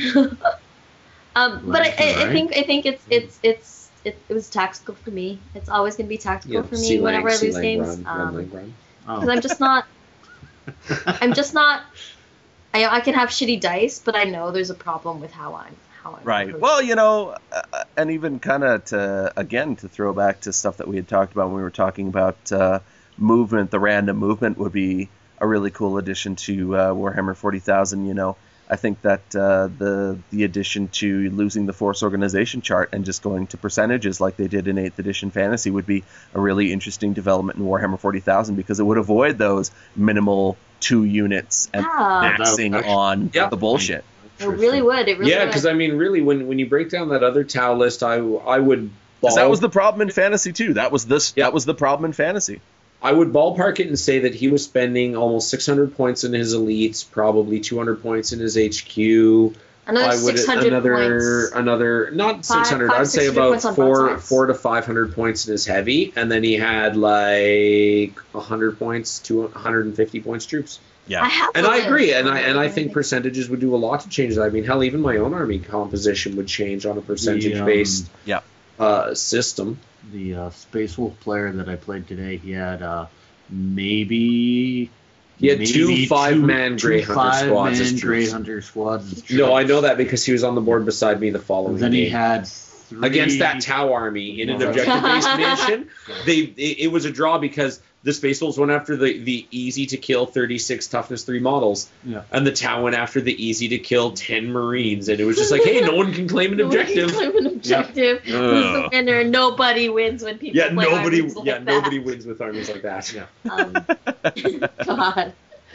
D: um, but I,
B: Right,
D: I, I
B: right.
D: think I think it's it's it's it, it was tactical for me. It's always gonna be tactical for me
C: sea
D: whenever
C: lang,
D: I lose
C: sea lang,
D: games.
C: run, run,
D: Um,
C: lang, run.
B: Oh.
D: because I'm just not. I'm just not. I I can have shitty dice, but I know there's a problem with how I'm how I'm.
A: Right.
D: approaching.
A: Well, you know, uh, and even kind of to, again, to throw back to stuff that we had talked about when we were talking about uh, movement, the random movement would be a really cool addition to uh, Warhammer forty thousand, you know. I think that uh, the the addition to losing the force organization chart and just going to percentages like they did in eighth edition fantasy would be a really interesting development in Warhammer forty thousand, because it would avoid those minimal two units and
D: Yeah.
A: maxing
B: That would-
A: on
C: Yeah.
A: the bullshit.
D: It really would. It really
C: Yeah,
D: would.
C: because I mean, really, when, when you break down that other Tau list, I I would.
A: 'Cause
C: Ball,
A: that was the problem in fantasy too. That was this.
C: Yeah.
A: That was the problem in fantasy.
C: I would ballpark it and say that he was spending almost six hundred points in his elites, probably two hundred points in his H Q.
D: another
C: I would
D: six hundred
C: another
D: points.
C: another not
D: Five-
C: six hundred.
D: five,
C: I'd say
D: six hundred
C: about
D: points on both
C: four
D: sides.
C: four to five hundred points in his heavy, and then he had like a hundred points to one hundred and fifty points troops.
A: Yeah.
D: I have
C: And
D: the
C: I agree,
D: list.
C: and I and I think
D: Anything.
C: percentages would do a lot to change that. I mean, hell, even my own army composition would change on a percentage based
A: Yeah.
C: uh, system.
B: The uh, Space Wolf player that I played today, he had uh, maybe.
C: He had two
B: maybe
C: five-man
B: two-
C: Grey
B: two
C: Hunter squads as
B: five-man Grey
C: troops.
B: Hunter squads. as
C: No,
B: troops.
C: I know that because he was on the board beside me the following
B: And then he
C: game.
B: had three,
C: Against that Tau army in an
B: Yeah.
C: objective-based mission, they it, it was a draw because the Space Wolves went after the, the easy-to-kill thirty-six toughness three models,
B: Yeah.
C: and the Tau went after the easy-to-kill ten Marines, and it was just like, hey, no one can claim an
D: No one can
C: objective.
D: claim an objective. Who's the
A: Ugh.
D: winner? Nobody wins when people
C: Yeah,
D: play
C: nobody.
D: armies like
C: Yeah,
D: that.
C: nobody wins with armies like that. Yeah.
D: Um, God.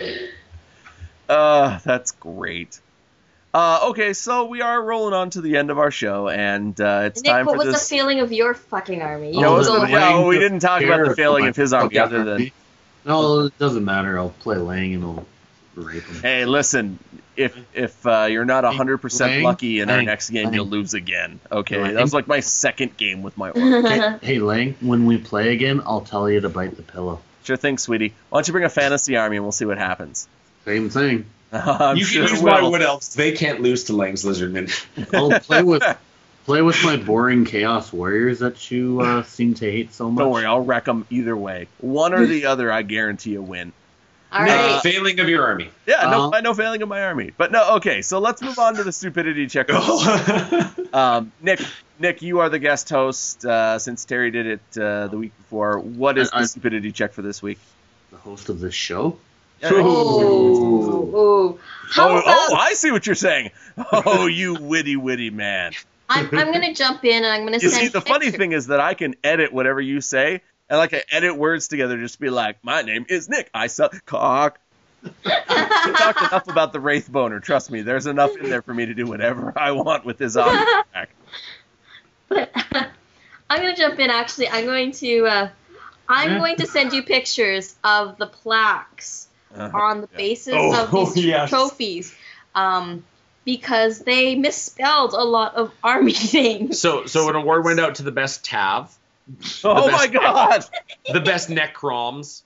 A: Uh, that's great. Uh, okay, so we are rolling on to the end of our show, and uh, it's
D: Nick,
A: time
D: what
A: for
D: was
A: this.
D: the feeling of your fucking army? You
A: Yeah,
B: Oh,
A: was
D: go-
A: the- yeah, well, we
B: Lang
A: didn't talk about the
B: care
A: failing
B: for
A: of his
B: my
A: army,
B: fucking
A: other than-
B: army. No, it doesn't matter. I'll play Lang and I'll rape him.
A: Hey, listen, if if uh, you're not one hundred percent
B: Lang,
A: lucky in our
B: Lang,
A: next game,
B: Lang.
A: you'll lose again. Okay,
B: Lang.
A: that was like my second game with my orc.
B: Hey, hey, Lang, when we play again, I'll tell you to bite the pillow.
A: Sure thing, sweetie. Why don't you bring a fantasy army and we'll see what happens.
B: Same thing.
A: I'm
C: you
A: sure
C: can use
A: it
C: my
A: will.
C: wood elves. They can't lose to Lang's Lizardmen.
B: I'll play with play with my boring Chaos Warriors that you uh, seem to hate so much.
A: Don't worry, I'll wreck them either way. One or the other, I guarantee a win.
D: All
C: Uh,
D: right.
C: failing of your army.
A: Yeah, no,
B: Uh,
A: no failing of my army. But no, okay, so let's move on to the stupidity check. Um, Nick, Nick, you are the guest host uh, since Terry did it uh, the week before. What is
B: I- I-
A: the stupidity check for this week?
B: The host of this show.
A: Yeah,
D: Oh, oh. How
A: oh,
D: about
A: oh, I see what you're saying. Oh, you witty, witty man.
D: I'm, I'm going to jump in and I'm going to
A: You
D: send
A: see, the funny
D: pictures.
A: thing is that I can edit whatever you say, and like I edit words together, just be like, my name is Nick. I sell cock. We talked enough about the Wraith Boner. Trust me, there's enough in there for me to do whatever I want with his Omni pack.
D: But I'm gonna jump in. Actually, I'm going to uh, I'm going to send you pictures of the plaques
A: Uh-huh.
D: on the
A: Yeah.
D: bases
C: Oh,
D: of these
C: yes.
D: trophies, um, because they misspelled a lot of army names.
C: So, so an award went out to the best Tav,
A: Oh
C: The
A: my
C: best-
A: god!
C: the best Necroms.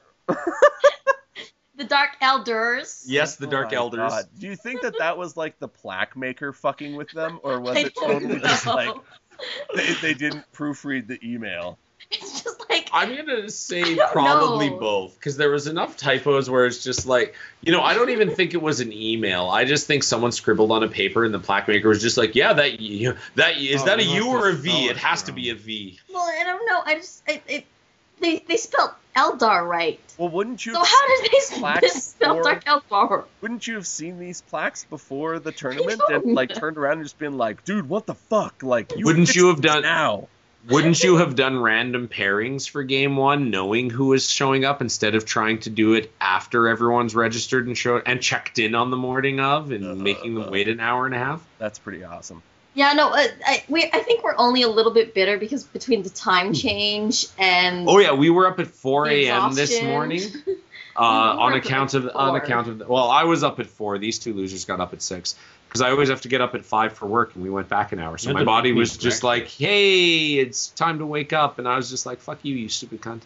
D: The Dark Elders.
C: Yes, the
A: Oh
C: Dark
A: my
C: Elders.
A: God. Do you think that that was like the plaque maker fucking with them, or was
D: I
A: it
D: don't
A: totally just
D: know.
A: like they, they didn't proofread the email?
D: It's just like
C: I'm gonna say
D: don't
C: probably
D: know.
C: both, because there was enough typos where it's just like, you know, I don't even think it was an email. I just think someone scribbled on a paper and the plaque maker was just like, yeah, that you, that is
B: Oh,
C: that a
B: they
C: U
B: must
C: or a
B: have
C: V?
B: spelled
C: It
B: it
C: has to
B: wrong.
C: be a V.
D: well, I don't know. I just it, it they they spelled Eldar right.
A: Well, wouldn't you?
D: So how did they
A: plaques
D: misspell
A: for-
D: Dark Eldar?
A: Wouldn't you have seen these plaques before the tournament
D: don't
A: and like
D: know.
A: turned around and just been like, dude, what the fuck? Like, you
C: Wouldn't
A: fix
C: you have
A: this
C: done-
A: now?
C: Wouldn't you have done random pairings for game one, knowing who was showing up, instead of trying to do it after everyone's registered and showed and checked in on the morning of and
A: Uh,
C: making them wait an hour and a half?
A: That's pretty awesome.
D: Yeah, no, uh, I we I think we're only a little bit bitter because between the time change and
C: Oh yeah, we were up at four
D: the
C: a.m. this
D: exhaustion.
C: morning. Uh,
D: We were
C: on
D: up at
C: account of on
D: four.
C: account of well, I was up at four. These two losers got up at six because I always have to get up at five for work, and we went back an hour. So
B: You had
C: my
B: to
C: body
B: make me
C: was just like,
B: breakfast.
C: "Hey, it's time to wake up," and I was just like, "Fuck you, you stupid cunt."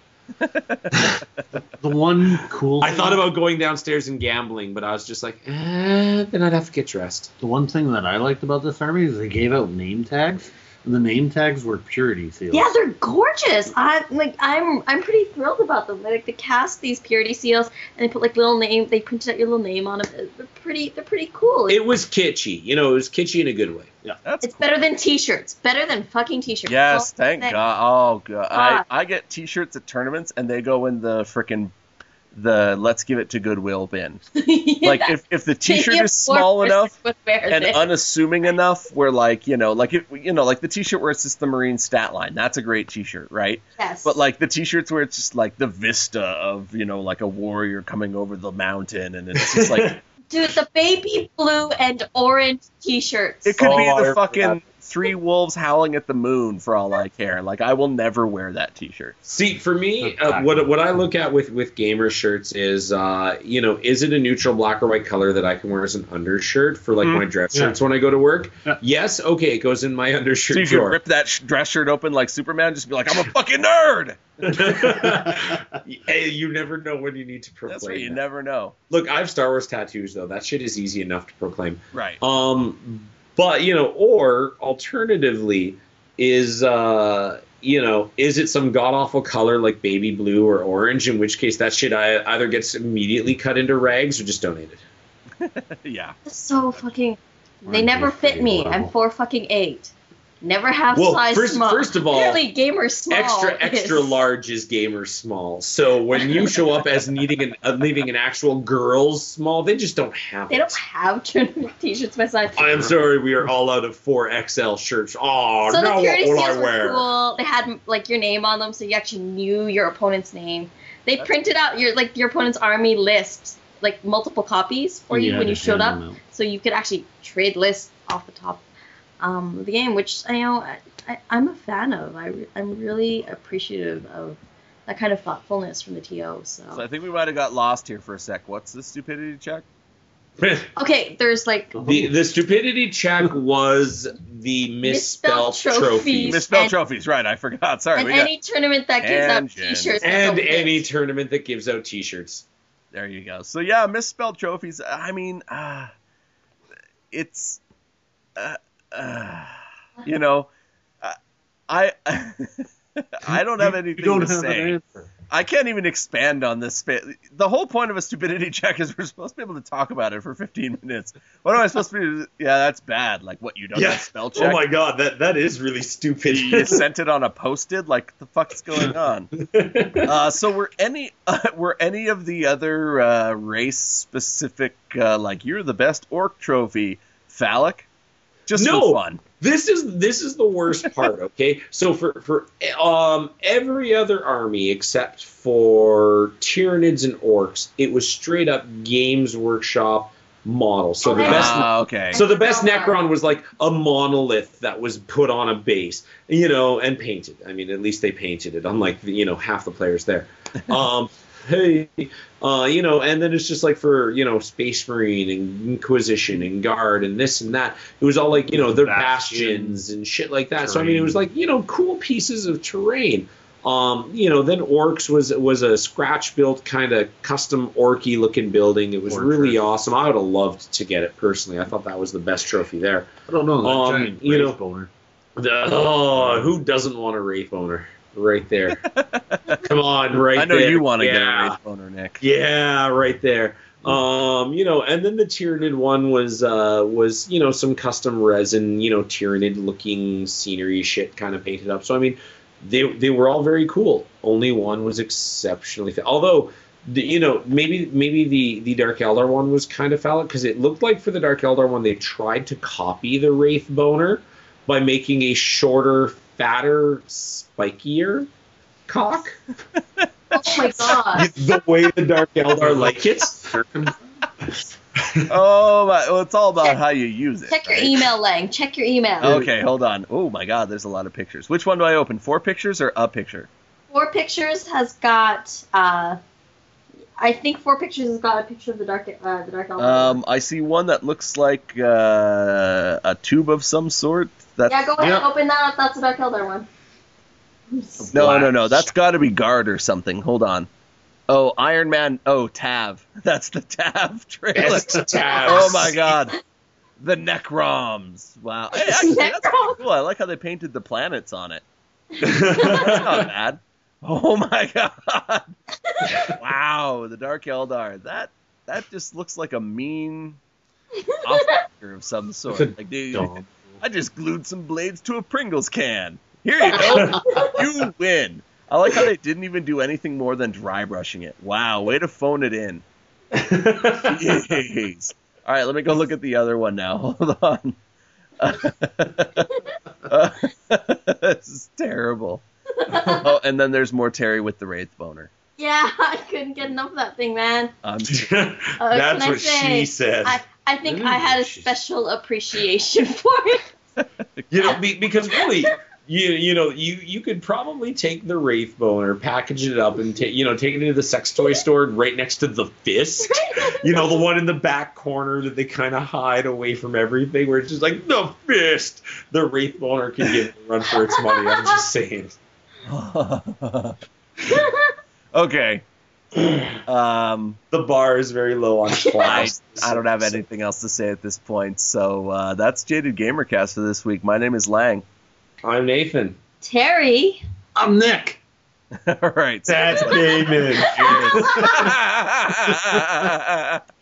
B: The one cool.
C: I
B: thing-
C: thought about going downstairs and gambling, but I was just like, eh, then I'd have to get dressed.
B: The one thing that I liked about this army is they gave out name tags, and the name tags were purity seals.
D: yeah, they're gorgeous. I like I'm I'm pretty thrilled about them. Like they cast these purity seals and they put like little name. They printed out your little name on them. They're pretty. They're pretty cool.
C: It was kitschy, you know, it was kitschy in a good way.
A: That's
D: it's
A: cool.
D: better than T-shirts. Better than fucking T-shirts.
A: Yes,
D: Well,
A: thank
D: that-
A: God. Oh god,
D: God.
A: I, I get T-shirts at tournaments and they go in the frickin' the let's give it to Goodwill bin.
D: Yeah.
A: Like if, if the T-shirt
D: Maybe
A: is
D: a
A: small
D: poor
A: enough
D: person would wear
A: and
D: this.
A: unassuming enough, where like you know, like it, you know, like the T-shirt where it's just the Marine stat line. That's a great T-shirt, right?
D: Yes.
A: But like the T-shirts where it's just like the vista of you know like a warrior coming over the mountain, and it's just like
D: Dude, the baby blue and orange T-shirts.
A: it could
C: Oh,
A: be
C: I
A: the
C: remember
A: fucking
C: that.
A: three wolves howling at the moon for all I care. Like I will never wear that T-shirt.
C: See, for me, uh,
B: Exactly.
C: what what I look at with with gamer shirts is, uh, you know, is it a neutral black or white color that I can wear as an undershirt for like
B: Mm,
C: my dress
B: yeah.
C: shirts when I go to work?
B: Yeah.
C: Yes, okay, it goes in my undershirt
A: So you could
C: drawer.
A: rip that sh- dress shirt open like Superman, just be like, I'm a fucking nerd.
C: Hey, you never know when you need to proclaim.
A: That's right. You
C: that.
A: never know.
C: Look, I have Star Wars tattoos though. That shit is easy enough to proclaim.
A: Right.
C: Um, but you know, or alternatively, is uh, you know, is it some god awful color like baby blue or orange? In which case, that shit I, either gets immediately cut into rags or just donated.
A: Yeah.
D: That's so fucking. They
B: Orange
D: never
B: is
D: fit
B: pretty
D: me.
B: level.
D: I'm four fucking eight. Never have
C: Well,
D: size
C: first-
D: small.
C: first of all,
D: Apparently gamer small.
C: Extra
D: is-
C: extra large is gamer small. So when you show up as needing an uh, needing an actual girl's small, they just don't have
D: They
C: it.
D: don't have tournament T-shirts my size.
C: I'm sorry, we are all out of four X L shirts. Oh,
D: So the
C: now what
D: purity
C: will I
D: seals were
C: wear?
D: cool. They had like your name on them, so you actually knew your opponent's name. They printed out your like your opponent's army list, like multiple copies for you
B: Yeah,
D: when you
B: just
D: showed
B: hand
D: up,
B: them out.
D: so you could actually trade lists off the top um, of the game, which I know I, I, I'm a fan of. I, re- I'm really appreciative of that kind of thoughtfulness from the T O. So,
A: So I think we might have got lost here for a sec. What's the stupidity check?
D: okay, there's like
C: The the stupidity check was the misspelled
D: Misspelled
C: trophies.
D: trophies.
A: Misspelled
D: and-
A: trophies, right? I forgot. Sorry.
D: and
A: We got,
D: any tournament that gives out
A: Tangent.
D: T-shirts that
C: and
D: don't fit.
C: any tournament that gives out T-shirts.
A: there you go. So yeah, misspelled trophies. I mean, uh, it's, uh, uh, you know, uh, I I don't have anything
B: You don't
A: to
B: have
A: say.
B: an answer.
A: I can't even expand on this. Spa- the whole point of a stupidity check is we're supposed to be able to talk about it for fifteen minutes. What am I supposed to be? Yeah, that's bad. Like, what, you don't have spell check?
C: Oh my god, that that is really stupid.
A: You sent it on a post-it? Like, the fuck's going on? Uh, so were any uh, were any of the other uh, race-specific, uh, like, you're the best orc trophy, phallic? just
C: No.
A: for fun.
C: This is this is the worst part, okay? So for for um every other army except for Tyranids and Orcs, it was straight up Games Workshop model. So the
D: Okay.
C: best
A: Ah, okay.
C: so the best
D: I saw that.
C: Necron was like a monolith that was put on a base, you know, and painted. I mean, at least they painted it, unlike the, you know, half the players there. Um Hey, uh, you know, and then it's just like for, you know, Space Marine and Inquisition and Guard and this and that. It was all like, you know, their bastions and shit like that. So, I mean, it was like, you know, cool pieces of terrain. Um, you know, then Orcs was was a scratch-built kind of custom orky looking building. It was
B: Fortress.
C: really awesome. I would have loved to get it personally. I thought that was the best trophy there.
B: I don't know. That
C: Um,
B: giant
C: you know-
B: Wraith boner.
C: The- oh, who doesn't want a Wraith owner? Right there. Come on, right there.
A: I know you want to get
C: Yeah.
A: a Wraith boner, Nick.
C: Yeah, right there. Um, you know, and then the Tyranid one was uh was, you know, some custom resin, you know, Tyranid looking scenery shit kind of painted up. So I mean, they they were all very cool. Only one was exceptionally fa- although the, you know, maybe maybe the the Dark Eldar one was kind of phallic because it looked like for the Dark Eldar one they tried to copy the Wraith boner by making a shorter, fatter, spikier cock.
D: Oh my god.
C: The way the Dark Eldar like it.
A: Oh my! Well, it's all about
D: Check-
A: how you use it.
D: Check your
A: right?
D: email, Lang. Check your email.
A: Okay, hold on. Oh my God, there's a lot of pictures. Which one do I open? Four pictures or a picture?
D: Four Pictures has got. Uh, I think Four Pictures has got a picture of the dark. Uh, the dark Eldar.
A: Um, I see one that looks like uh, a tube of some sort. That's
D: yeah, go ahead.
B: yeah.
D: Open that up. That's the Dark Eldar one.
A: no, no, no. That's got to be Guard or something. Hold on. Oh, Iron Man. Oh, Tav. That's the Tav trailer.
C: Best Tavs.
A: Oh my God. The Necroms. Wow. Hey, actually, that's
D: Necroms.
A: cool. I like how they painted the planets on it. That's not bad. Oh my God. Wow, the Dark Eldar. That that just looks like a mean officer of some sort. Like, dude,
B: Dumb.
A: I just glued some blades to a Pringles can. Here you go. You win. I like how they didn't even do anything more than dry brushing it. Wow, way to phone it in. Jeez. All right, let me go look at the other one now. Hold on. Uh, this is terrible. Oh, and then there's more Terry with the Wraith boner.
D: Yeah, I couldn't get enough of that thing, man.
A: Um,
C: That's
D: can I
C: what
D: say?
C: she said.
D: I, I think
C: Ooh,
D: I had a
C: she's-
D: special appreciation for it.
C: You know, be, because really, you you know, you you could probably take the Wraith boner, package it up, and take you know take it into the sex toy store right next to the fist. You know, the one in the back corner that they kind of hide away from everything, where it's just like the fist. The Wraith boner can give it a run for its money. I'm just saying.
A: okay. Um,
C: The bar is very low on
A: I,
C: class.
A: I don't have anything else to say at this point. So uh, that's Jaded Gamercast for this week. My name is Lang.
C: I'm Nathan.
D: Terry.
B: I'm Nick.
A: All right.
C: That's Damon.
A: Cheers.